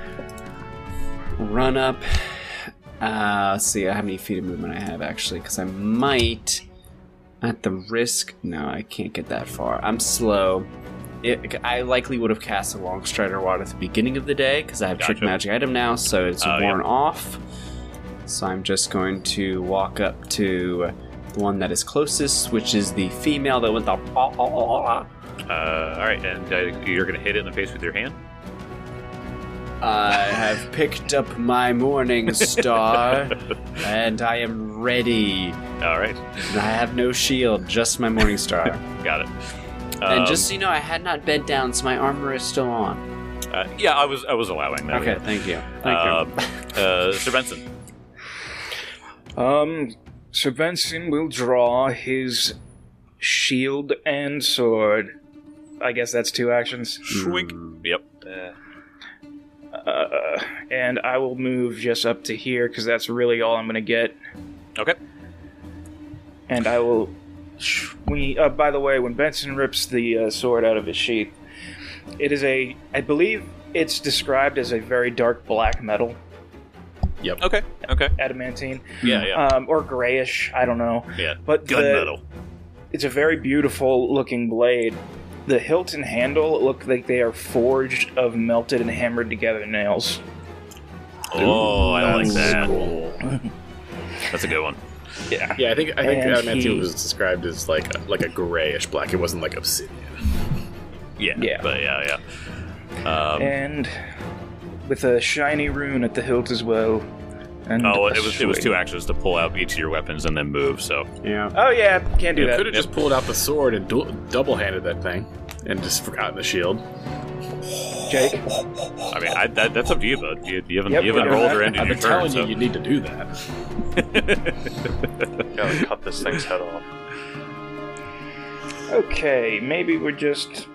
run up. Let's see how many feet of movement I have actually, because I might, at the risk. No, I can't get that far. I'm slow. I likely would have cast a Long Strider Wand at the beginning of the day because I have Trick Gotcha. Magic item now, so it's Oh, worn yeah. off. So I'm just going to walk up to the one that is closest, which is the female that went the. All right, and you're gonna hit it in the face with your hand. I have picked up my Morning Star, and I am ready. All right, I have no shield, just my Morning Star. got it. And just so you know, I had not bed down, so my armor is still on. yeah, I was allowing that. Okay, thank you. Thank you. Sir Benson. Sir Benson will draw his shield and sword. I guess that's 2 actions. Schwink. Yep. And I will move just up to here because that's really all I'm going to get. Okay. And I will. By the way, when Benson rips the sword out of his sheath, it is I believe it's described as a very dark black metal, Okay. Okay. adamantine, Yeah. or grayish. I don't know. Yeah. But Gunmetal. It's a very beautiful looking blade. The hilt and handle look like they are forged of melted and hammered together nails. Oh, I like That's that. cool. That's a good one. Yeah. Yeah, I think And Adamantium was described as like a grayish black. It wasn't like obsidian. Yeah. But yeah. And with a shiny rune at the hilt as well. And it was 2 actions to pull out each of your weapons and then move. So Yeah. Oh yeah, can't do You that. could have just pulled out the sword and double-handed that thing, and just forgotten the shield. Jake. I mean, that's up to you, bud. You haven't Yep, rolled or ended I've your been turn. telling So. you need to do that. Gotta cut this thing's head off. Okay, maybe we're just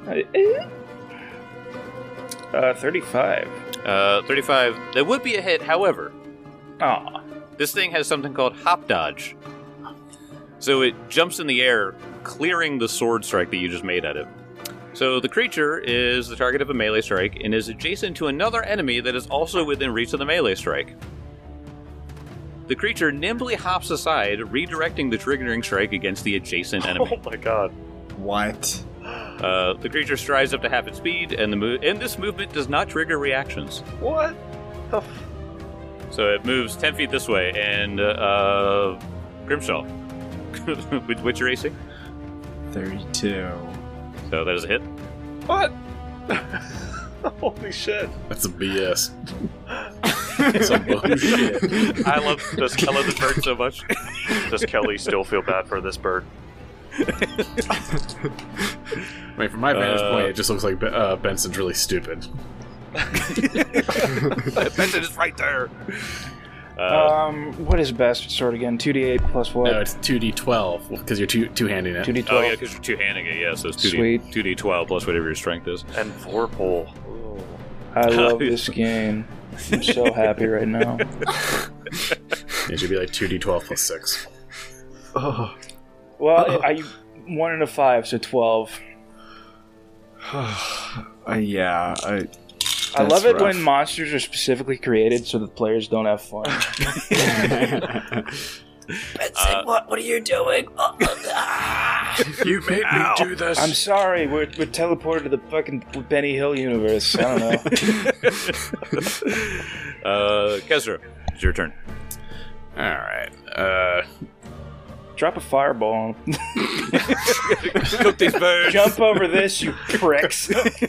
35. 35. That would be a hit. However, Aw. this thing has something called hop dodge. So it jumps in the air, clearing the sword strike that you just made at it. So the creature is the target of a melee strike and is adjacent to another enemy that is also within reach of the melee strike. The creature nimbly hops aside, redirecting the triggering strike against the adjacent enemy. Oh my god. What? The creature strides up to half its speed, and this movement does not trigger reactions. What? So it moves 10 feet this way, and Grimshaw. What's your AC? 32. So that is a hit. What? Holy shit. That's some BS. Some bullshit. I love this bird so much. Does Kelly still feel bad for this bird? I mean, from my vantage point, it just looks like Benson's really stupid. Benson is right there. What is best sword again? 2d8 plus what? No, it's 2d12 because you're two-handing it. 2d12. Oh yeah, because you're two-handing it. Yeah, so it's 2d12 plus whatever your strength is. And 4 pull. I love this game. I'm so happy right now. It should be like 2d12 plus 6. Oh. Well, I 1 and a 5, so 12. Yeah. I love it rough. when monsters are specifically created so that players don't have fun. Benson, what are you doing? You made me do this. I'm sorry, we're teleported to the fucking Benny Hill universe. I don't know. Kezra, it's your turn. Alright. Drop a fireball on him. Cook these birds. Jump over this, you pricks.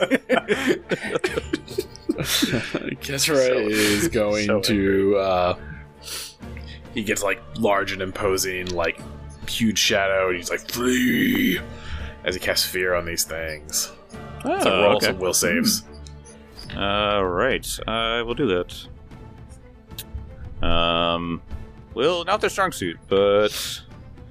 Kesra is going to he gets like large and imposing, like huge shadow, and he's like flee as he casts fear on these things. So roll some will saves. Alright, I will do that. Well, not their strong suit, but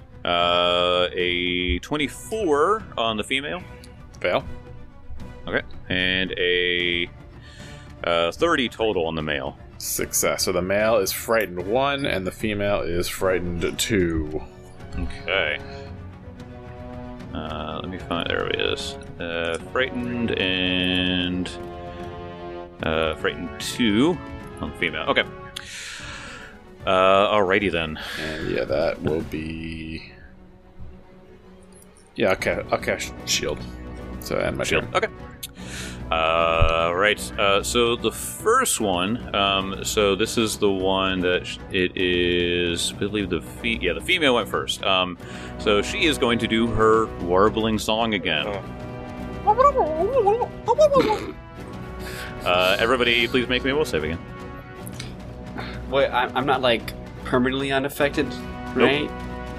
a 24 on the female. Fail. Okay, and a 30 total on the male. Success. So the male is frightened 1 and the female is frightened 2. Okay. Let me find. There it is. Frightened and frightened 2 on the female. Okay. Alrighty then. And yeah, that will be. Yeah, okay. I'll cast shield. So and my Shield. turn. Okay. Right. So the first one. So this is the one that it is. I believe the female went first. So she is going to do her warbling song again. Everybody, please make me a will save again. Wait, I'm not like permanently unaffected, right?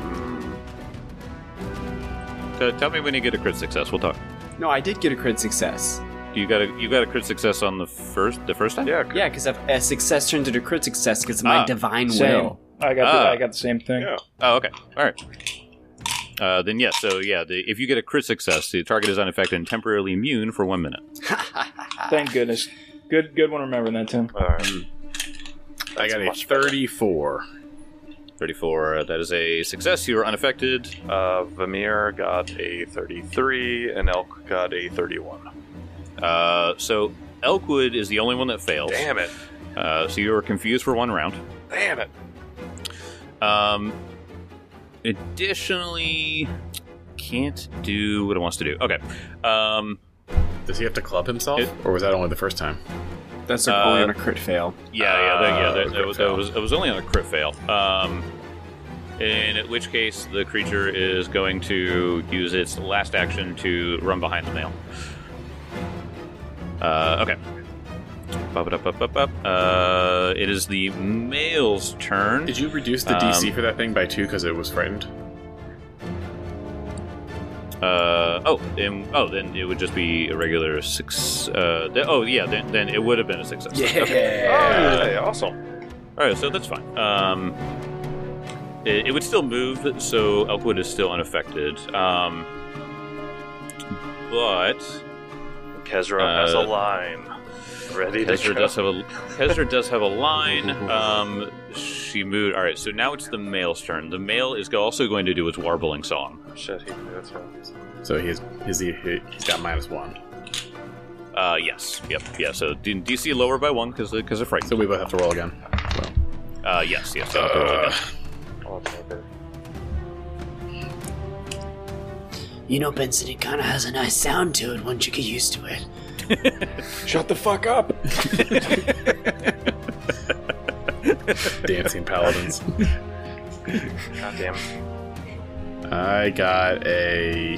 Tell me when you get a crit success. We'll talk. No, I did get a crit success. You got a crit success on the first time. Yeah. Yeah, because a success turned into a crit success because of my divine Same. will. I got the same thing. Yeah. Oh, okay. All right. Then yes. So yeah, if you get a crit success, the target is unaffected and temporarily immune for 1 minute. Thank goodness. Good one remembering that, Tim. Alright. I got a 34. 34. That is a success. You are unaffected. Vamir got a 33, and Elk got a 31. So Elkwood is the only one that fails. Damn it. So you are confused for 1 round. Damn it. Additionally, can't do what it wants to do. Okay. Does he have to club himself, or was that only the first time? That's only on a crit fail. It was only on a crit fail. In which case, the creature is going to use its last action to run behind the male. Okay. It is the male's turn. Did you reduce the DC for that thing by 2 because it was frightened? Then it would just be a regular 6. Then it would have been a success. Yeah. Okay. Okay, awesome. All right, so that's fine. It would still move, so Elkwood is still unaffected. But Kezra has a line ready to Kezra go. Kezra does have a line. She moved. All right, so now it's the male's turn. The male is also going to do its warbling song. Shit, that's right. So he's got -1. Yes. Yep. Yeah. So DC lower by 1 because of fright. So we both have to roll again. Yes. So You know, Benson, it kind of has a nice sound to it once you get used to it. Shut the fuck up! Dancing paladins. Goddamn. I got a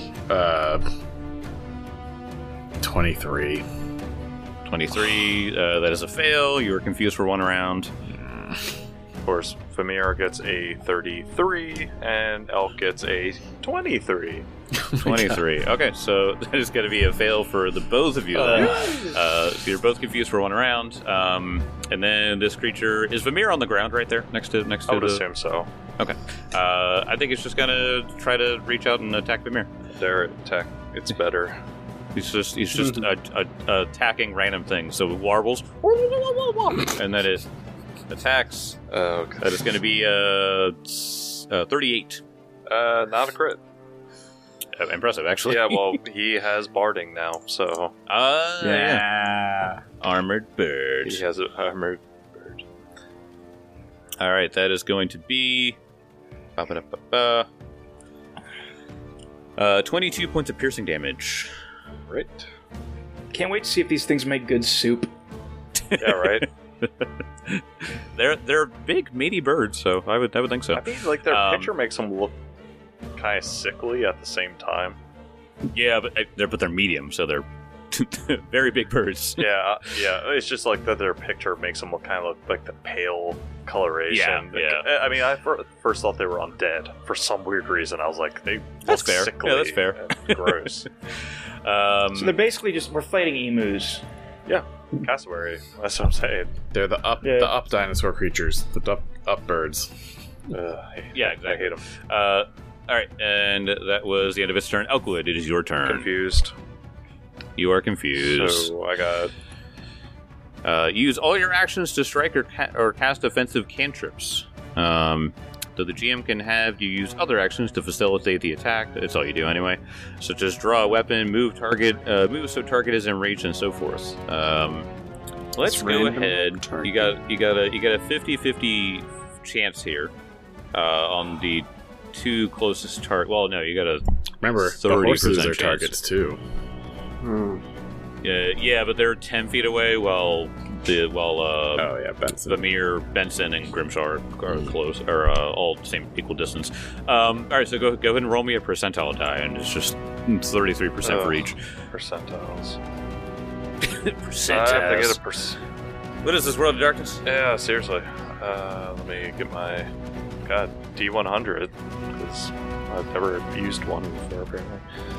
23. 23. That is a fail. You were confused for 1 round. Of course, Famir gets a 33, and Elk gets a 23. 23. Okay, so that is going to be a fail for the both of you then. So you're both confused for 1 round. And then this creature is Vamir on the ground right there next to I would assume so. Okay. I think it's just going to try to reach out and attack Vamir. Their attack, it's better. He's just attacking random things. So it warbles, and then it attacks. Okay. That is going to be 38. Not a crit. Impressive, actually. Yeah, well, he has barding now, so yeah. Armored bird. he has an armored bird. All right, that is going to be 22 points of piercing damage. Right? Can't wait to see if these things make good soup. Yeah, right? They're big, meaty birds, so I would think so. I mean, like, their picture makes them look kind of sickly at the same time. Yeah, but they're medium, so they're very big birds. Yeah. It's just like that their picture makes them look kind of look like the pale coloration. Yeah. I mean, I first thought they were undead for some weird reason. I was like, they That's look fair. sickly. Yeah, that's fair. And gross. So they're basically we're fighting emus. Yeah, cassowary. That's what I'm saying. They're the up dinosaur creatures, the up birds. Yeah, exactly. I hate them. All right, and that was the end of its turn. Elkwood, it is your turn. Confused. You are confused. So I got use all your actions to strike or cast offensive cantrips. So the GM can have you use other actions to facilitate the attack. That's all you do anyway. Such as draw a weapon, move so target is enraged, and so forth. Let's go ahead. target. You got a 50-50 chance here on the 2 closest target. Well, no, you got a Remember, the 30% horses are chance. targets too. Yeah, but they're 10 feet away. While Benson. Vamir, Benson, and Grimshaw are close, or all same equal distance. All right, so go ahead and roll me a percentile die, and it's just 33% for each. percentiles. Percentiles. I have to get a What is this, World of Darkness? Yeah, seriously. Let me get my D100 because I've never used one before apparently.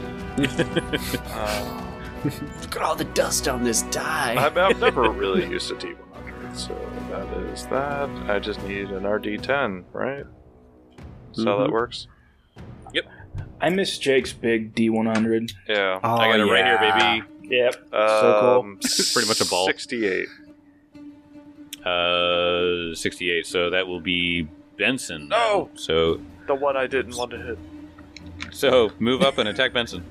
Look at all the dust on this die. I've never really used a D100, so that is that. I just need an RD10, right? That's how that works. Yep. I miss Jake's big D100. Yeah. Oh, I got it right here, yeah. baby. Yep. So cool. It's pretty much a ball. 68. 68. So that will be Benson. No! So The one I didn't want to hit. move up and attack Benson.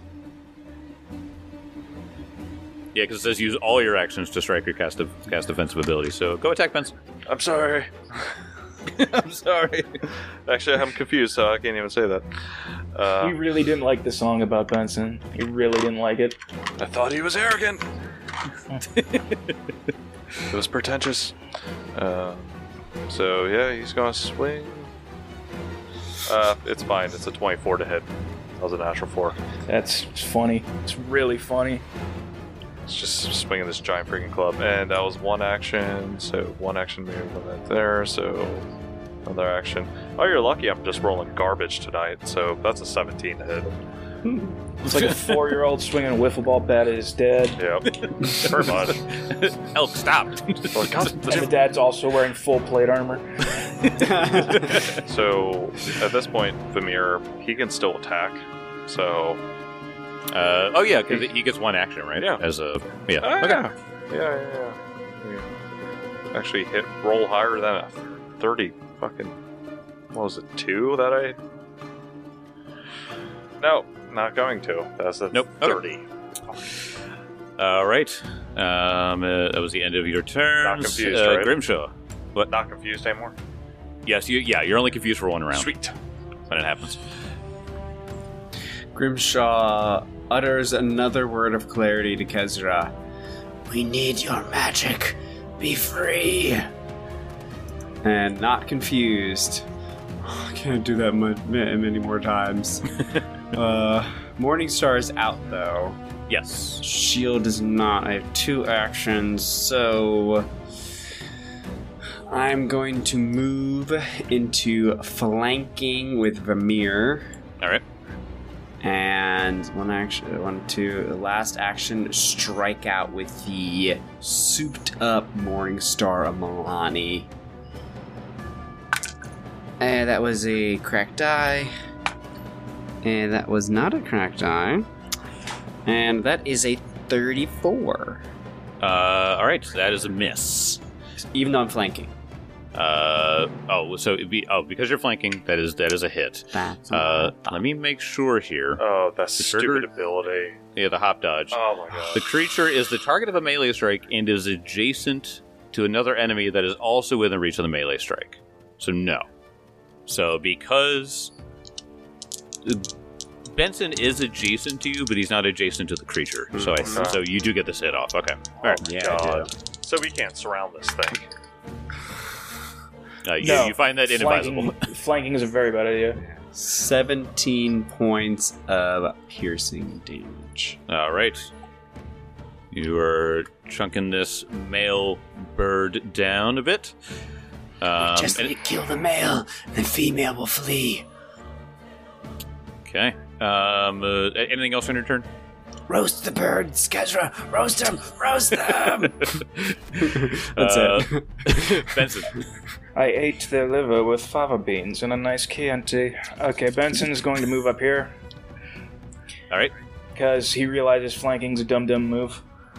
Yeah, because it says use all your actions to strike or cast offensive ability. So go attack Benson. I'm sorry. I'm sorry. Actually, I'm confused, so I can't even say that. He really didn't like the song about Benson. He really didn't like it. I thought he was arrogant. It was pretentious. So yeah, he's gonna swing. It's fine. It's a 24 to hit. That was a natural 4. That's funny. It's really funny. It's just swinging this giant freaking club. And that was 1 action. So 1 action movement there. So another action. Oh, you're lucky I'm just rolling garbage tonight. So that's a 17 to hit. It's like a 4-year-old swinging a wiffle ball bat at his dad. Yep. Pretty much. Elk, stop. Well, God, And the dad's also wearing full plate armor. so at this point, Vamir, he can still attack. So oh yeah, because he gets 1 action, right? Yeah. As a okay. Yeah. Actually, roll higher than a 30. Fucking what was it? 2 that I? No, not going to. That's a Nope. 30. All right. That was the end of your turn. Not confused, right? Grimshaw. What? Not confused anymore. Yes. You're only confused for 1 round. Sweet. When it happens. Grimshaw utters another word of clarity to Kezra. We need your magic. Be free. And not confused. I can't do that many more times. Morningstar is out, though. Yes. Shield is not. I have 2 actions, so I'm going to move into flanking with Vamir. All right. And last action, strike out with the souped up Morningstar Amalani. And that was a cracked die. And that was not a cracked die. And that is a 34. All right. That is a miss. Even though I'm flanking. So it'd be because you're flanking. That is a hit. Let me make sure here. Oh, that's The stupid trigger- ability. Yeah, the hop dodge. Oh my god. The creature is the target of a melee strike and is adjacent to another enemy that is also within reach of the melee strike. So no. So because Benson is adjacent to you, but he's not adjacent to the creature. So so you do get this hit off. Okay. All right. Yeah, God. So we can't surround this thing. No, you find that inadvisable. Flanking is a very bad idea. 17 points of piercing damage. All right. You are chunking this male bird down a bit. Just need to kill the male, the female will flee. Okay. Anything else on your turn? Roast the birds, Kezra! Roast them! Roast them! That's it. Benson. I ate their liver with fava beans and a nice Chianti. Okay, Benson's going to move up here All right. because he realizes flanking's a dumb move.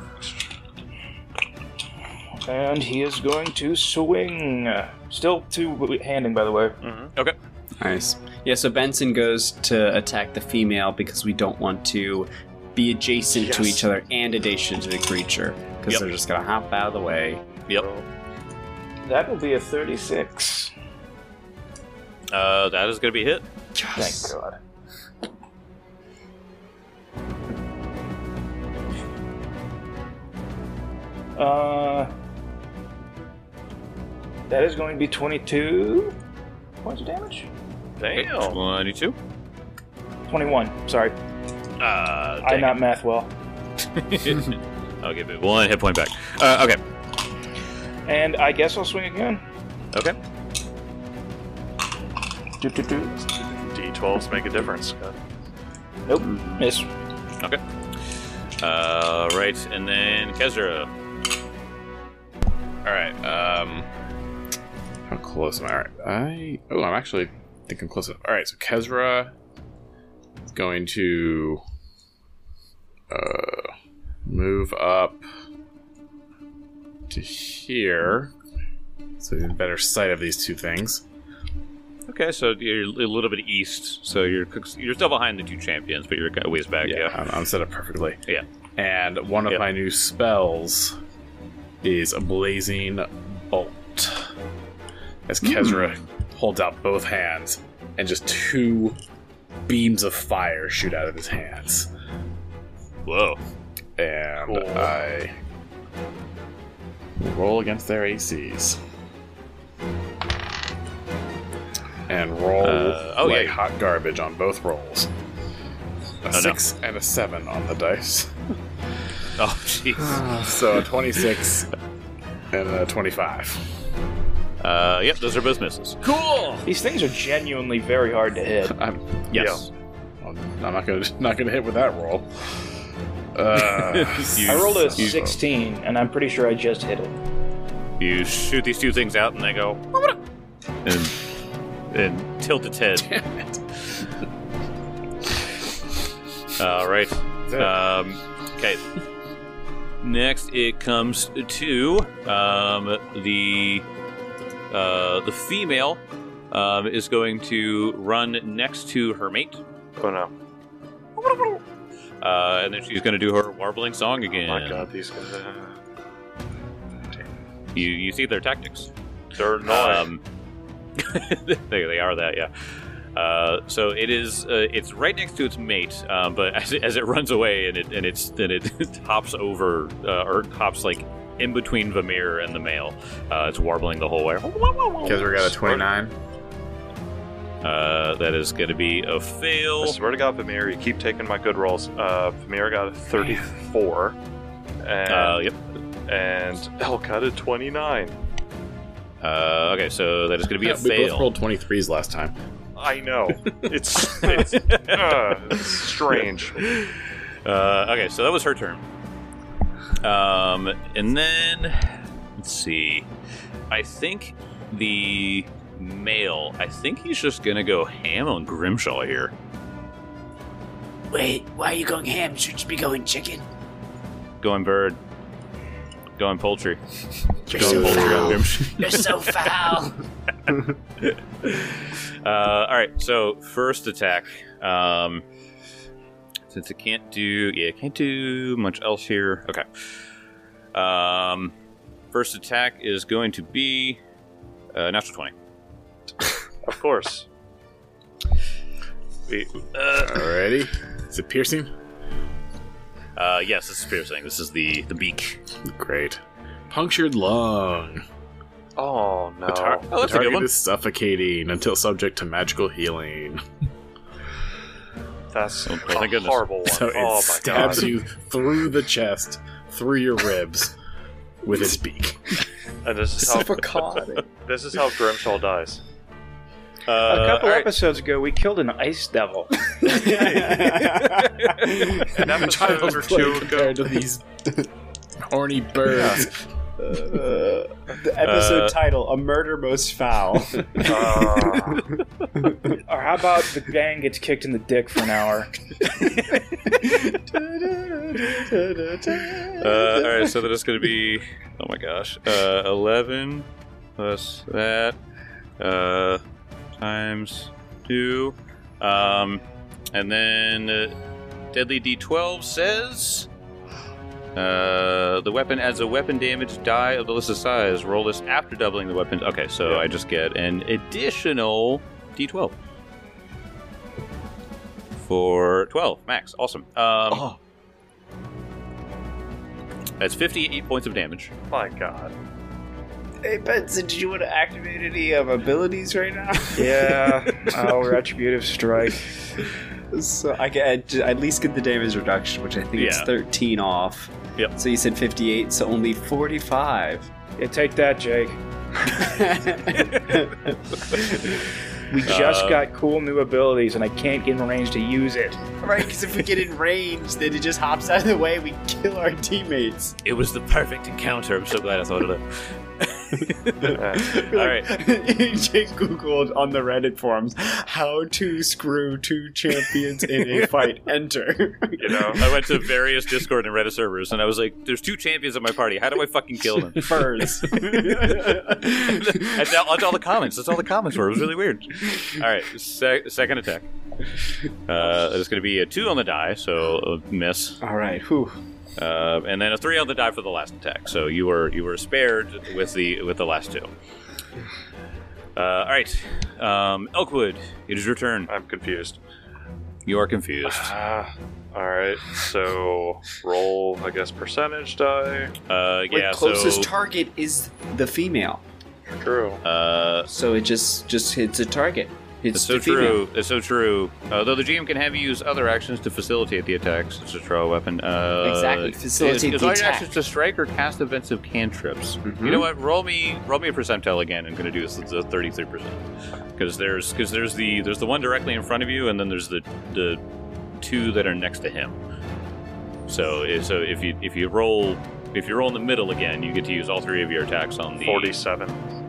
And he is going to swing. Still 2-handing, by the way. Okay. Nice. Yeah, so Benson goes to attack the female because we don't want to be adjacent to each other and adjacent to the creature. Because they're just going to hop out of the way. Yep. That will be a 36. That is going to be a hit. Thank God. That is going to be 22 points of damage? Damn. 22. 21, sorry. I'm not math well. I'll give it 1 hit point back. Okay. And I guess I'll swing again. Okay. D12s make a difference. God. Nope, miss. Okay. Right, and then Kezra. Alright, how close am I? Alright, I'm actually think I'm close enough. Alright, so Kezra is going to move up to here, so he's in better sight of these 2 things. Okay, so you're a little bit east, so you're still behind the 2 champions, but you're a ways back. Yeah. I'm set up perfectly. Yeah. And one of my new spells is a Blazing Bolt. As Kezra holds out both hands, and just 2 beams of fire shoot out of his hands. Whoa. And Cool. I will roll against their ACs. and roll yeah. hot garbage on both rolls. A 6 and a 7 on the dice. Oh, jeez. So a 26 and a 25. Yep, those are both misses. Cool. These things are genuinely very hard to hit. Yes. I'm not gonna hit with that roll. I rolled a 16, and I'm pretty sure I just hit it. You shoot these two things out, and they go and tilt its head. Damn it. All right. Okay. Next, it comes to the female is going to run next to her mate. Oh no. And then she's going to do her warbling song again. Oh my god, these guys. You see their tactics. They're annoying. They are that, yeah. So it is. It's right next to its mate, but as it runs away and it hops over or hops like in between Vamir and the male, it's warbling the whole way. Kezra got a 29. That is going to be a fail. I swear to God, Vamir, you keep taking my good rolls. Vamir got a 34. And, Yep. And Elk got a 29. Okay, so that is going to be a We fail. both rolled 23s last time. I know. It's strange. Okay, so that was her turn. And then, let's see. I think the male, he's just going to go ham on Grimshaw here. Wait, why are you going ham? Should you be going chicken? Going bird. Going poultry. You're Going so poultry on foul. Grimshaw. You're so foul. Alright, so first attack. Since it can't do much else here. Okay. First attack is going to be natural 20. Of course. Alrighty. Is it piercing? Yes, this is piercing. This is the beak. Great. Punctured lung. Oh no. Oh, The that's a good target one. is suffocating until subject to magical healing. That's Oh, thank a goodness. horrible one. So it Oh my stabs god. you through the chest, through your ribs, with its beak. And this is how Grimshaw dies. A couple alright. episodes ago, we killed an ice devil. An episode or two ago. compared to these horny birds. The episode title: A Murder Most Foul. Or how about the gang gets kicked in the dick for an hour? Alright, so that is going to be, oh my gosh, 11 plus that, times 2, and then Deadly D12 says, the weapon adds a weapon damage die of the listed size. Roll this after doubling the weapon. Okay, so I just get an additional D12. For 12, max. Awesome. That's 58 points of damage. My god. Hey Benson, did you want to activate any abilities right now? Yeah. Oh, retributive strike. So I can at least get the damage reduction, which I think is Yeah. 13 off. Yep. So you said 58, so only 45. Yeah, take that, Jake. We just got cool new abilities, and I can't get in range to use it. Right, because if we get in range, then it just hops out of the way, we kill our teammates. It was the perfect encounter. I'm so glad I thought of it. All right. Jake Googled on the Reddit forums, how to screw two champions in a fight. Enter. You know? I went to various Discord and Reddit servers, and I was like, "There's 2 champions in my party. How do I fucking kill them?" Furs. That's all the comments. That's all the comments were. It was really weird. All right, second attack. It's going to be a 2 on the die, so a miss, All right, whew. and then a 3 on the die for the last attack. So you were spared with the last 2. All right, Elkwood, it is your turn. I'm confused. You are confused. Alright, so roll, I guess, percentage die. Yeah. Wait, closest so target is the female. True. So it just hits a target. It's so true. It's so true. Though the GM can have you use other actions to facilitate the attacks, such as throw a weapon. Exactly. Facilitate the all your attack. actions to strike or cast offensive cantrips. Mhm. You know what? Roll me a percentile again. I'm going to do this. It's a 33%. Because there's the one directly in front of you, and then there's the two that are next to him. So if you roll in the middle again, you get to use all three of your attacks on the 47.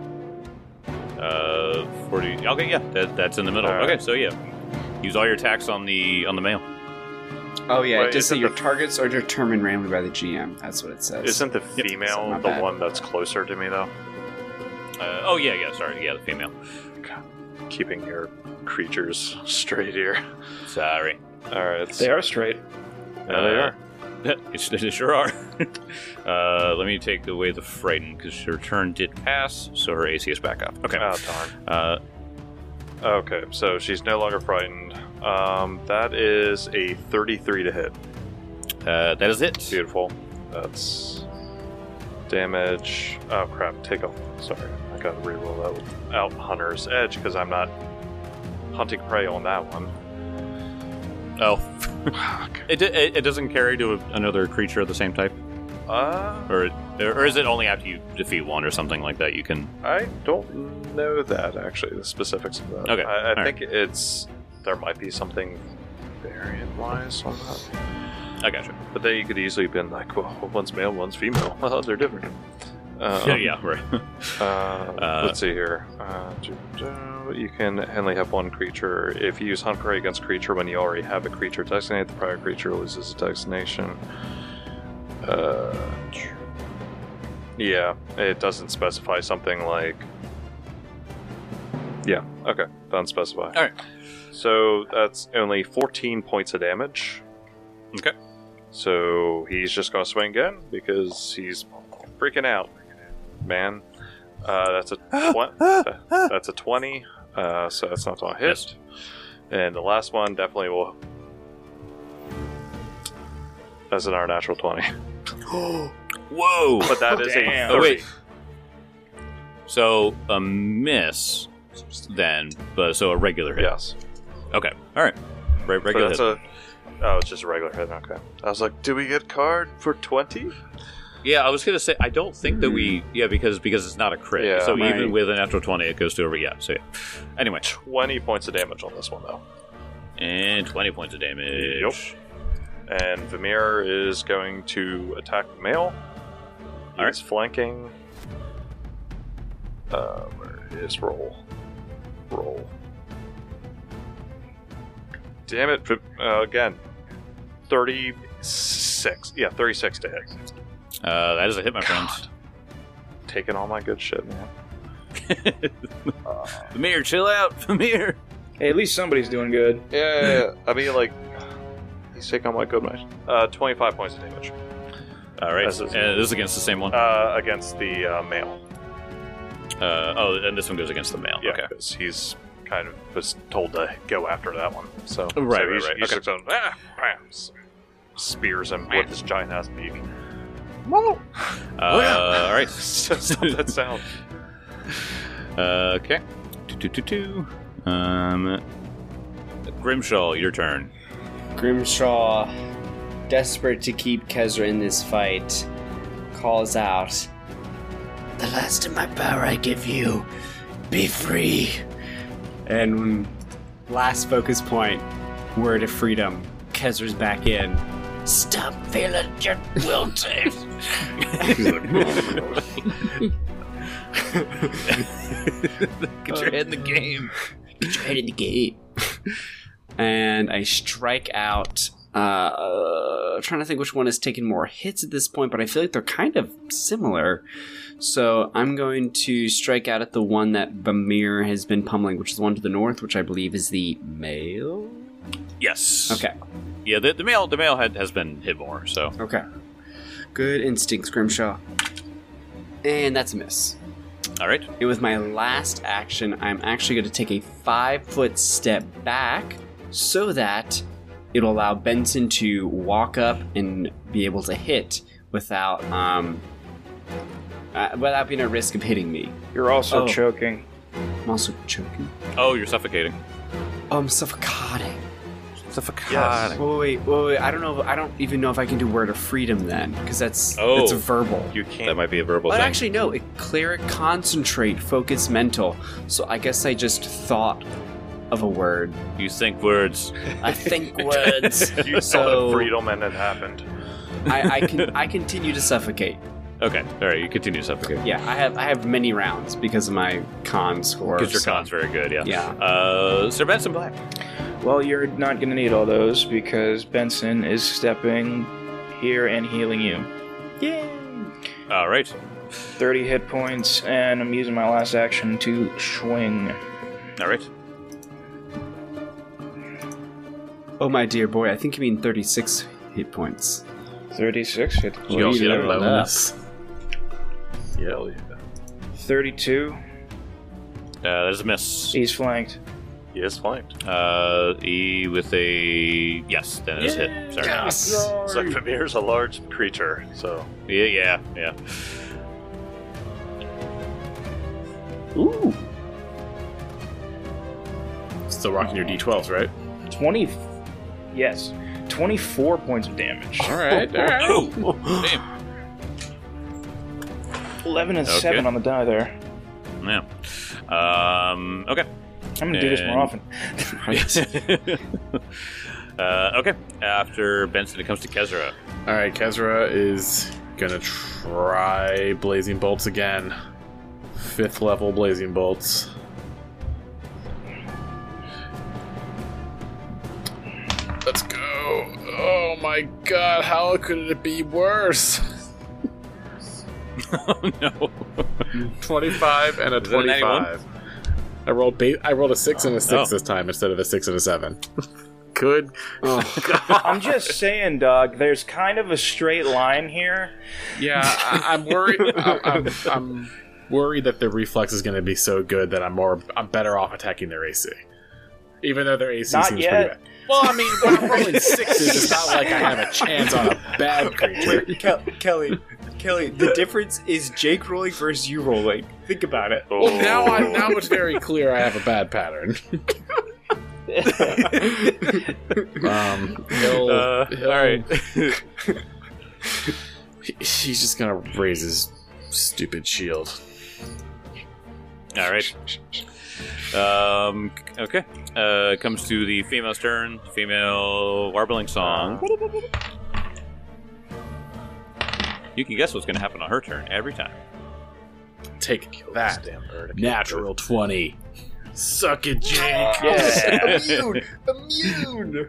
40. Okay, yeah, that's in the middle. Right. Okay, so yeah, use all your attacks on the male. Oh yeah, Wait, it does say isn't your the- targets are determined randomly by the GM. That's what it says. Isn't the So female not the bad. one that's closer to me, though? Oh yeah, sorry, yeah, the female. Keeping your creatures straight here. Sorry. Alright. They are straight. Yeah, they are. They sure are. Let me take away the frightened because her turn did pass, so her AC is back up. Okay. Oh, darn. Okay, so she's no longer frightened. That is a 33 to hit. That is it. Beautiful. That's damage. Oh, crap. Take off. Sorry. I gotta reroll that without Hunter's Edge because I'm not hunting prey on that one. Oh, it doesn't carry to another creature of the same type, or is it only after you defeat one or something like that? You can. I don't know that, actually, the specifics of that. Okay, I all think there might be something variant-wise on that. I gotcha. But then you could easily been like, well, one's male, one's female. Well, they're different. Yeah, right. Let's see here. You can only have one creature. If you use Hunt Prey against creature when you already have a creature designated, the prior creature loses a designation. Yeah, it doesn't specify something like... Yeah, okay. Doesn't specify. Alright. So that's only 14 points of damage. Okay. So he's just going to swing again because he's freaking out. Man, that's a that's a 20, so that's not going to hit. Yes. And the last one definitely will. That's an our natural 20, Whoa! but that is Damn. a 30. Oh, wait. So a miss, then, but so a regular hit. Yes, Okay. All right. Regular so hit. it's just a regular hit. Okay, I was like, do we get card for 20? Yeah, I was gonna say I don't think that we. Yeah, because it's not a crit. Yeah, so right. even with a natural 20, it goes to over. Yeah. So yeah. Anyway, 20 points of damage on this one though. and 20 points of damage. Yep. And Vamir is going to attack the male. He's flanking. Where is roll? Roll. Damn it! Again, 36. Yeah, 36 to hit. That is a hit, my friend. Taking all my good shit, man. Vamir, chill out. Vamir. Hey, at least somebody's doing good. Yeah. I mean, like, he's taking all my good match. 25 points of damage. All right. This is- This is against the same one. Against the male. And this one goes against the male. Yeah, Okay. because he's kind of was told to go after that one. So Right, so he's, right. he's Okay. just going, bam, spears him with his giant ass beak. All right. Stop that sound. Okay. Grimshaw, your turn. Grimshaw, desperate to keep Kezra in this fight, calls out, "The last of my power I give you. Be free." And last focus point, word of freedom. Kezra's back in. Stop feeling your will taste. Get your head in the game. Get your head in the game. And I strike out. Trying to think which one has taken more hits at this point, but I feel like they're kind of similar. So I'm going to strike out at the one that Vamir has been pummeling, which is the one to the north, which I believe is the male. Yes. Okay. Yeah, the male has been hit more. So Okay. Good instincts, Grimshaw. And that's a miss. all right. And with my last action, I'm actually going to take a 5-foot step back so that it'll allow Benson to walk up and be able to hit without without being at risk of hitting me. You're also Oh. choking. I'm also choking. Oh, you're suffocating. Oh, I'm suffocating. Suffocating. Wait. I don't even know if I can do Word of Freedom then, because that's verbal. You can't. That might be a verbal But thing. actually, no. Cleric, concentrate, focus, mental. So I guess I just thought of a word. You think words. I think words. You So- saw freedom and it happened. I continue to suffocate. Okay, all right. You continue to suffocate. Yeah, I have many rounds because of my con score. Because your so- con's very good. Yeah. Yeah. Sir Benson Black. Well, you're not going to need all those because Benson is stepping here and healing you. Yay! All right. 30 hit points, and I'm using my last action to swing. All right. Oh my dear boy, I think you mean 36 hit points. 36 hit points. You also get a leveled bonus. up. Hell yeah. 32. There's a miss. He's flanked. He is flanked. E with a yes. Then it's hit. Sorry. Yes! So Vermeer's a large creature, so Yeah. Ooh. Still rocking your D12s, right? 20. Yes. 24 points of damage. All right. Oh, damn. 11 and Okay. 7 on the die there. Yeah. Okay. I'm going to do this more often. Okay. After Benson, it comes to Kezra. All right, Kezra is gonna try Blazing Bolts again. 5th level Blazing Bolts. Let's go. Oh my god, how could it be worse? Oh no. 25 and a Is that an 25. I rolled a 6 and a 6 this time instead of a 6 and a 7. Good. I'm just saying, Doug, there's kind of a straight line here. Yeah, I'm worried. I'm worried that the reflex is going to be so good that I'm better off attacking their AC, even though their AC Not seems yet. pretty bad. Well, I mean, when I'm rolling 6s, it's not like I have a chance on a bad creature. Kelly, the difference is Jake rolling versus you rolling. Think about it. Oh. Well, now it's very clear I have a bad pattern. He'll, All right. he's just gonna raise his stupid shield. All right. Okay. Comes to the female's turn. Female warbling song. You can guess what's going to happen on her turn every time. Take that. damn bird. Natural 20. Suck it, Jake. Yeah. Immune!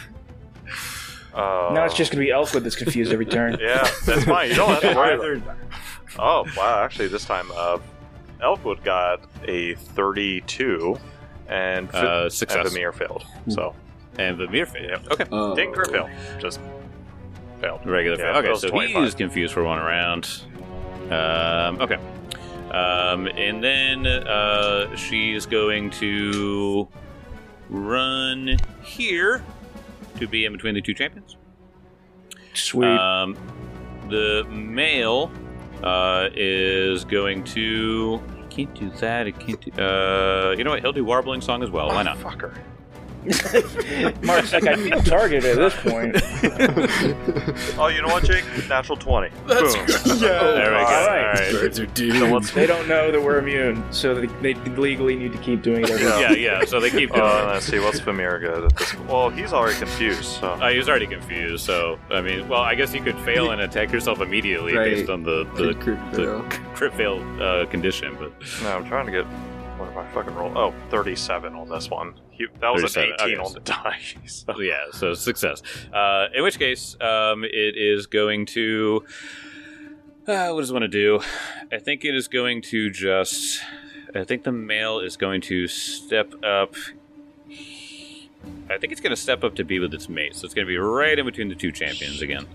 Now it's just going to be Elfwood that's confused every turn. Yeah, that's fine. You don't have to worry about it. Oh, wow. Actually, this time, Elfwood got a 32, and Success. Vamir failed. So, And Vamir failed. Yep. Okay. didn't crit fail. Just failed. Regular Yeah, fail. Okay, fails so 25. he's confused for one round. Okay. And then she's going to run here to be in between the two champions. Sweet. The male is going to. I can't do that. I can't do. You know what? He'll do Warbling Song as well. Why not? Fucker. Mark's like, I feel targeted at this point. Oh, you know what, Jake? Natural 20. Let's Boom. go. There we go. All All right. right. Birds are doomed. So let's They don't know that we're immune, so they legally need to keep doing it every Yeah. So they keep doing it. let's see, what's Vamir good at this? Well, he's already confused, so. He was already confused, so I mean, well, I guess you could fail and attack yourself immediately Right. based on the crit fail condition, but No, I'm trying to get. What did I fucking roll? Oh, 37 on this one. That was an 37, 18 okay. on the die. So. yeah, so success. In which case, it is going to. What does it want to do? I think it is going to just. I think the male is going to step up. I think it's going to step up to be with its mate, so it's going to be right in between the two champions again.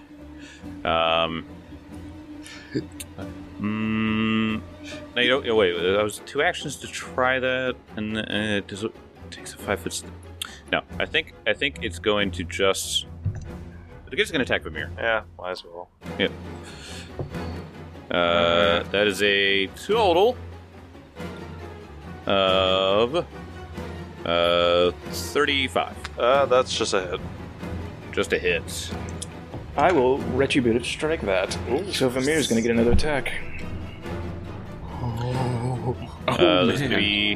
No, you don't. Wait, that was 2 actions to try that, and it takes a 5 foot step. No, I think it's going to just. I think it's going to attack Vamir. Yeah, might as well. Yep. That is a total of 35. That's just a hit. Just a hit. I will retributive strike that. So Vamir's going to get another attack. This is going to be...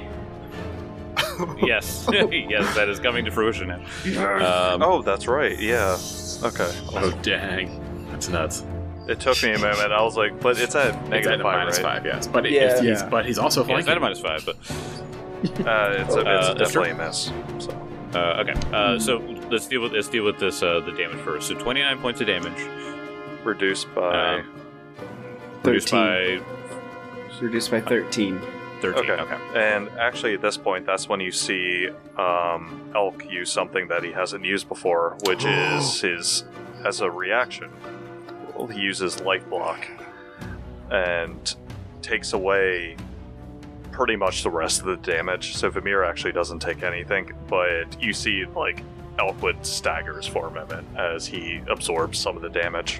Yes. Yes, that is coming to fruition now. Oh, that's right. Yeah. Okay. Oh, dang. That's nuts. It took me a moment. I was like, but it's at negative 5, right? -5, yes. But, Yeah. but he's also Yeah, it's flanking. not a -5, but... It's definitely a miss. So. Okay. So let's deal with this. The damage first. So 29 points of damage. Reduced by... Reduced by Reduced by 13. 13. Okay. Okay. And actually, at this point, that's when you see Elk use something that he hasn't used before, which is his, as a reaction, he uses Life Block and takes away pretty much the rest of the damage. So Vamir actually doesn't take anything, but you see, like, Elkwood staggers for a minute as he absorbs some of the damage.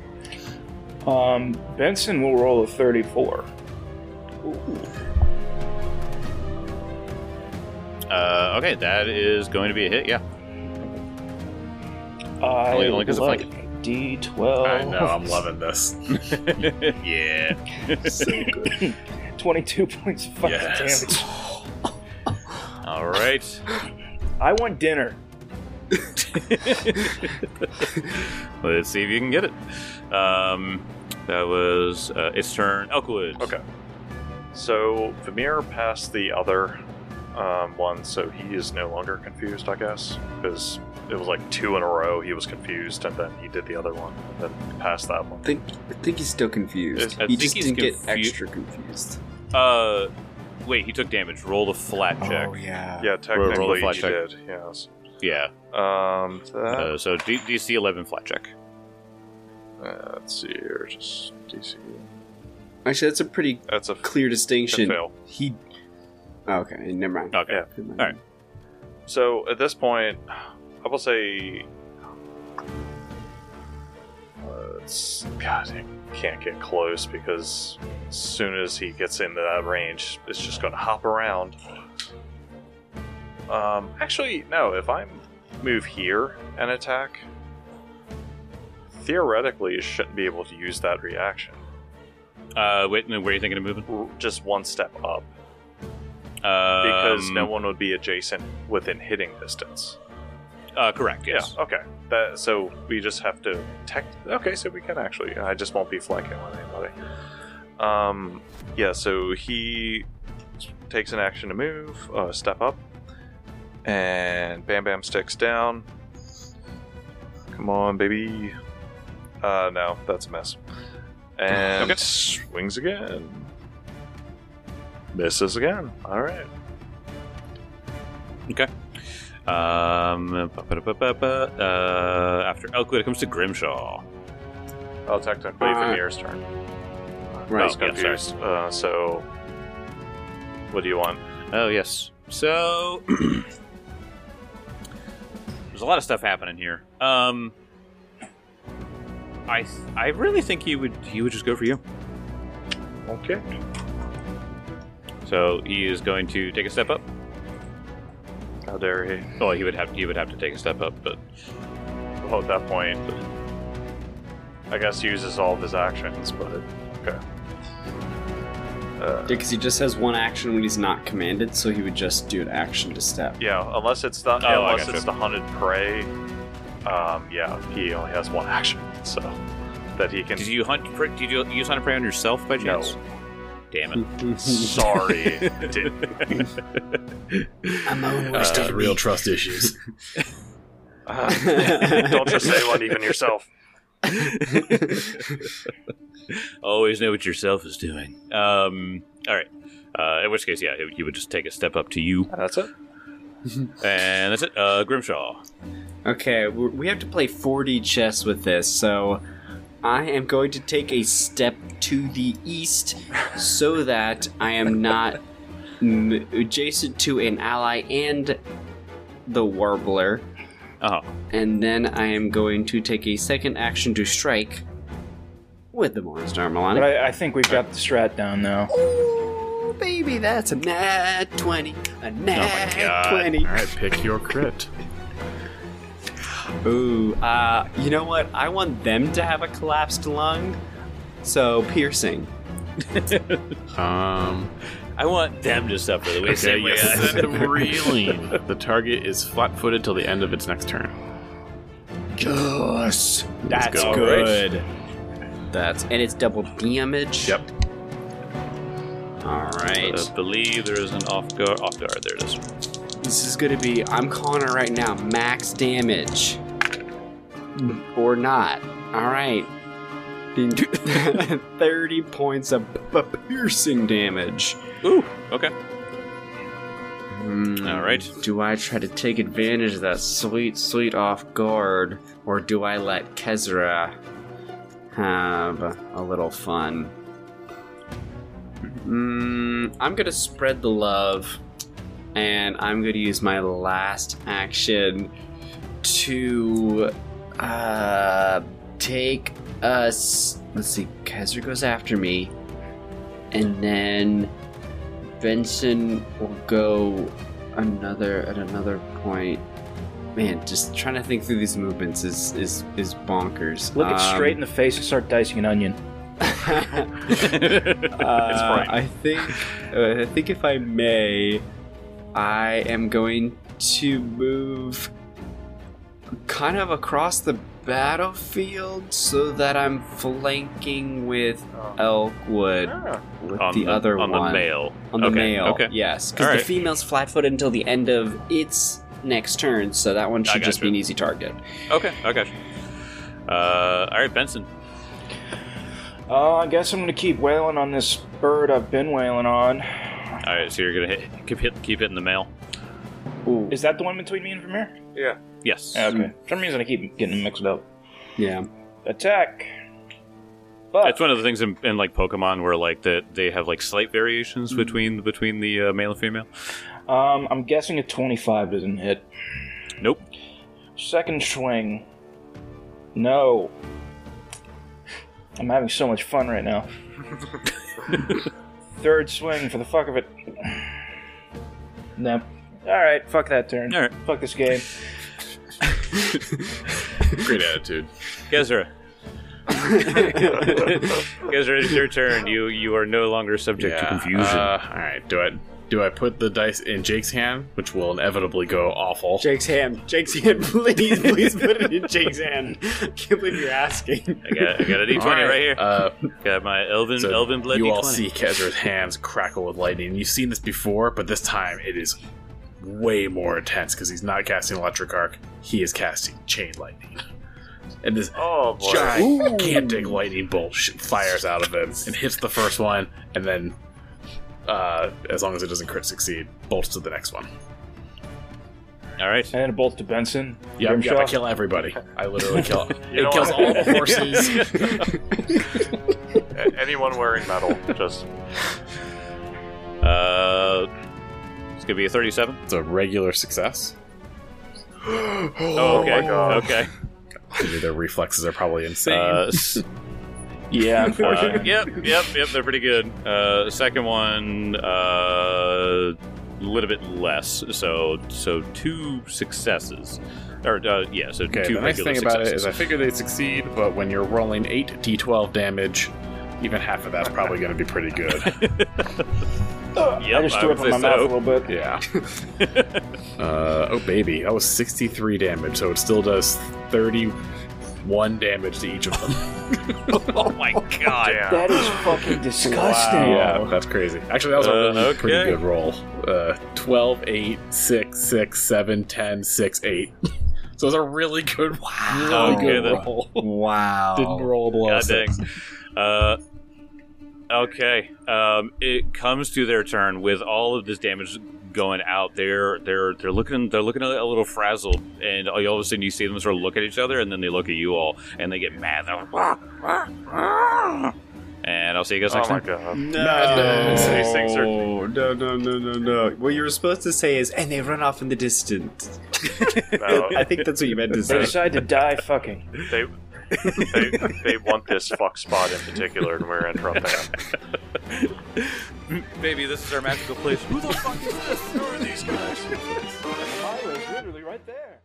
Benson will roll a 34. Okay, that is going to be a hit, yeah. Only 'cause of like flanking. D12. I know, I'm loving this. Yeah. So good. 22 points of fucking Yes. damage. All right. I want dinner. Let's see if you can get it. That was its turn. Elkwood. Okay. So Vamir passed the other one, so he is no longer confused, I guess, because it was like 2 in a row he was confused, and then he did the other one, and then passed that one. I think he's still confused. I He think just he's didn't get confu- extra confused. Wait, he took damage. Roll the flat check. Oh, yeah. Yeah, Roll technically a flat he check. did. Yes. Yeah. So DC 11 flat check. Let's see here, just DC. Actually, that's a pretty That's a clear distinction. fail. He. Oh, okay, never mind. Okay. Yeah. Never mind. All right. So at this point, I will say, God, he can't get close because as soon as he gets into that range, it's just going to hop around. Actually, no. If I move here and attack, theoretically, you shouldn't be able to use that reaction. Wait, where are you thinking of moving? Just one step up, because Um, no one would be adjacent within hitting distance. Correct, yes. Yeah. Okay. So we just have to Okay, so we can actually. I just won't be flanking on anybody. Yeah. So he takes an action to move, step up, and Bam Bam sticks down. Come on, baby. No, that's a miss. And swings again. Misses again. All right. Okay. After Elkwood, it comes to Grimshaw. Oh, technically, Vamir's turn. Right. I was yeah, confused. So, what do you want? Oh, yes. So, there's a lot of stuff happening here. I really think he would just go for you. Okay. So he is going to take a step up. How dare he? Oh, he would have to take a step up, but Well, at that point, I guess uses all of his actions, but okay. Because he just has one action when he's not commanded, so he would just do an action to step. Yeah, unless it's the I unless gotcha. it's the hunted prey. Yeah, he only has one action, so that he can. did you use hunted prey on yourself by chance? No. Damn it. Sorry, didn't. I'm own He's got real trust issues. Don't trust anyone, even yourself. Always know what yourself is doing. All right. In which case, yeah, he would just take a step up to you, That's it. and that's it. Grimshaw. Okay, we have to play 4D chess with this, so I am going to take a step to the east so that I am not adjacent to an ally and the Warbler. Oh, And then I am going to take a second action to strike with the Morningstar But Melanic. I think we've got the strat down now. Oh, baby, that's a nat 20. A nat 20. All right, pick your crit. Ooh, you know what? I want them to have a collapsed lung. So, piercing. I want them to suffer the way Okay, same way you I send reeling. The target is flat-footed till the end of its next turn. Yes, that's go. good. And it's double damage. Yep. All right. I believe there is an off guard. There it is. This is gonna be. I'm calling it right now. Max damage, or not. All right. 30 points of piercing damage. Ooh, okay. All right. Do I try to take advantage of that sweet off guard, or do I let Kezra have a little fun? I'm gonna spread the love, and I'm gonna use my last action to take us. Let's see, Kezra goes after me, and then Benson will go at another point. Man, just trying to think through these movements is bonkers. Look it straight in the face and start dicing an onion. I think if I may, I am going to move kind of across the battlefield so that I'm flanking with Elkwood with On the other one. On the male. On the Okay, male, okay. yes. Because All the right. female's flat-footed until the end of its next turn, so that one should just be an easy target. Okay, okay. All right, Benson. I guess I'm gonna keep wailing on this bird I've been wailing on. All right, so you're gonna keep hitting the male. Ooh. Is that the one between me and Vermeer? Yeah. Yes. Okay. For some reason I keep getting them mixed up. Yeah. Attack. But It's one of the things in like Pokemon where like they have like slight variations between the male and female. I'm guessing a 25 doesn't hit. Nope. Second swing. No. I'm having so much fun right now. Third swing for the fuck of it. Nope. Alright, fuck that turn. All right. Fuck this game. Great attitude. Gezra. Gezra, it's your turn. You are no longer subject to confusion. All right. Do I put the dice in Jake's hand, which will inevitably go awful? Jake's hand, please put it in Jake's hand. I can't believe you're asking. I got a D20 right here. Got my Elven blood You D20. all see Kezra's hands crackle with lightning. You've seen this before, but this time it is way more intense because he's not casting electric arc. He is casting chain lightning. And this gigantic lightning bolt fires out of him and hits the first one, and then, as long as it doesn't crit succeed, bolts to the next one. All right. And then a bolt to Benson. Yeah, I Grimshaw. kill everybody. I literally kill. You know It kills what? all the horses. Anyone wearing metal, just It's gonna be a 37. It's a regular success. Oh, okay. my God. Okay. Their reflexes are probably insane. Yeah, unfortunately. Yep. They're pretty good. Second one, a little bit less. So 2 successes. Or so Okay, 2 the nice regular thing about it successes. is I figure they succeed, but when you're rolling 8 d12 damage, even half of that's probably going to be pretty good. I just threw up in my mouth a little bit. Yeah. Oh, baby. That was 63 damage, so it still does 31 damage to each of them. Oh my god! damn. That is fucking disgusting. Yeah, that's crazy. Actually, that was a really pretty okay. good roll. 12, 8, 6, 6, 7, 10, 6, 8. So it was a really good, really Okay, good then. roll. Wow. Didn't roll below God 6. dang. Okay. It comes to their turn with all of this damage going out. They're looking a little frazzled, and all of a sudden you see them sort of look at each other, and then they look at you all, and they get mad. They're like, "Wah, wah, wah." And I'll see you guys next time. Oh my god. No. These things are- No. What you were supposed to say is, and they run off in the distance. No, I think that's what you meant to They say. decide to die fucking. they want this fuck spot in particular, and we're interrupting them. Baby, this is our magical place. Who the fuck is this? Who are these guys? The highway's literally right there.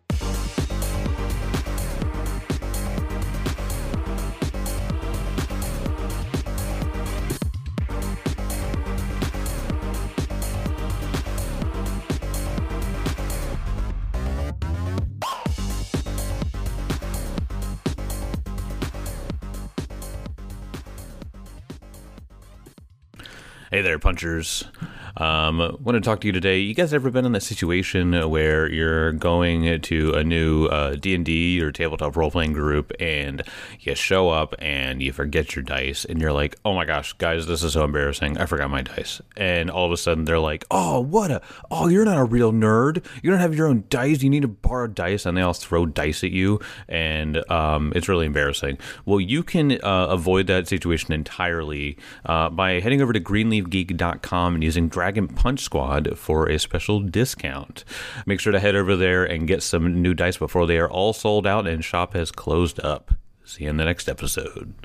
Hey there, punchers. Want to talk to you today. You guys ever been in that situation where you're going to a new D&D or tabletop role-playing group and you show up and you forget your dice and you're like, oh my gosh, guys, this is so embarrassing. I forgot my dice. And all of a sudden they're like, oh, you're not a real nerd. You don't have your own dice. You need to borrow dice. And they all throw dice at you. And it's really embarrassing. Well, you can avoid that situation entirely by heading over to greenleafgeek.com and using Dragon Punch Squad for a special discount. Make sure to head over there and get some new dice before they are all sold out and shop has closed up. See you in the next episode.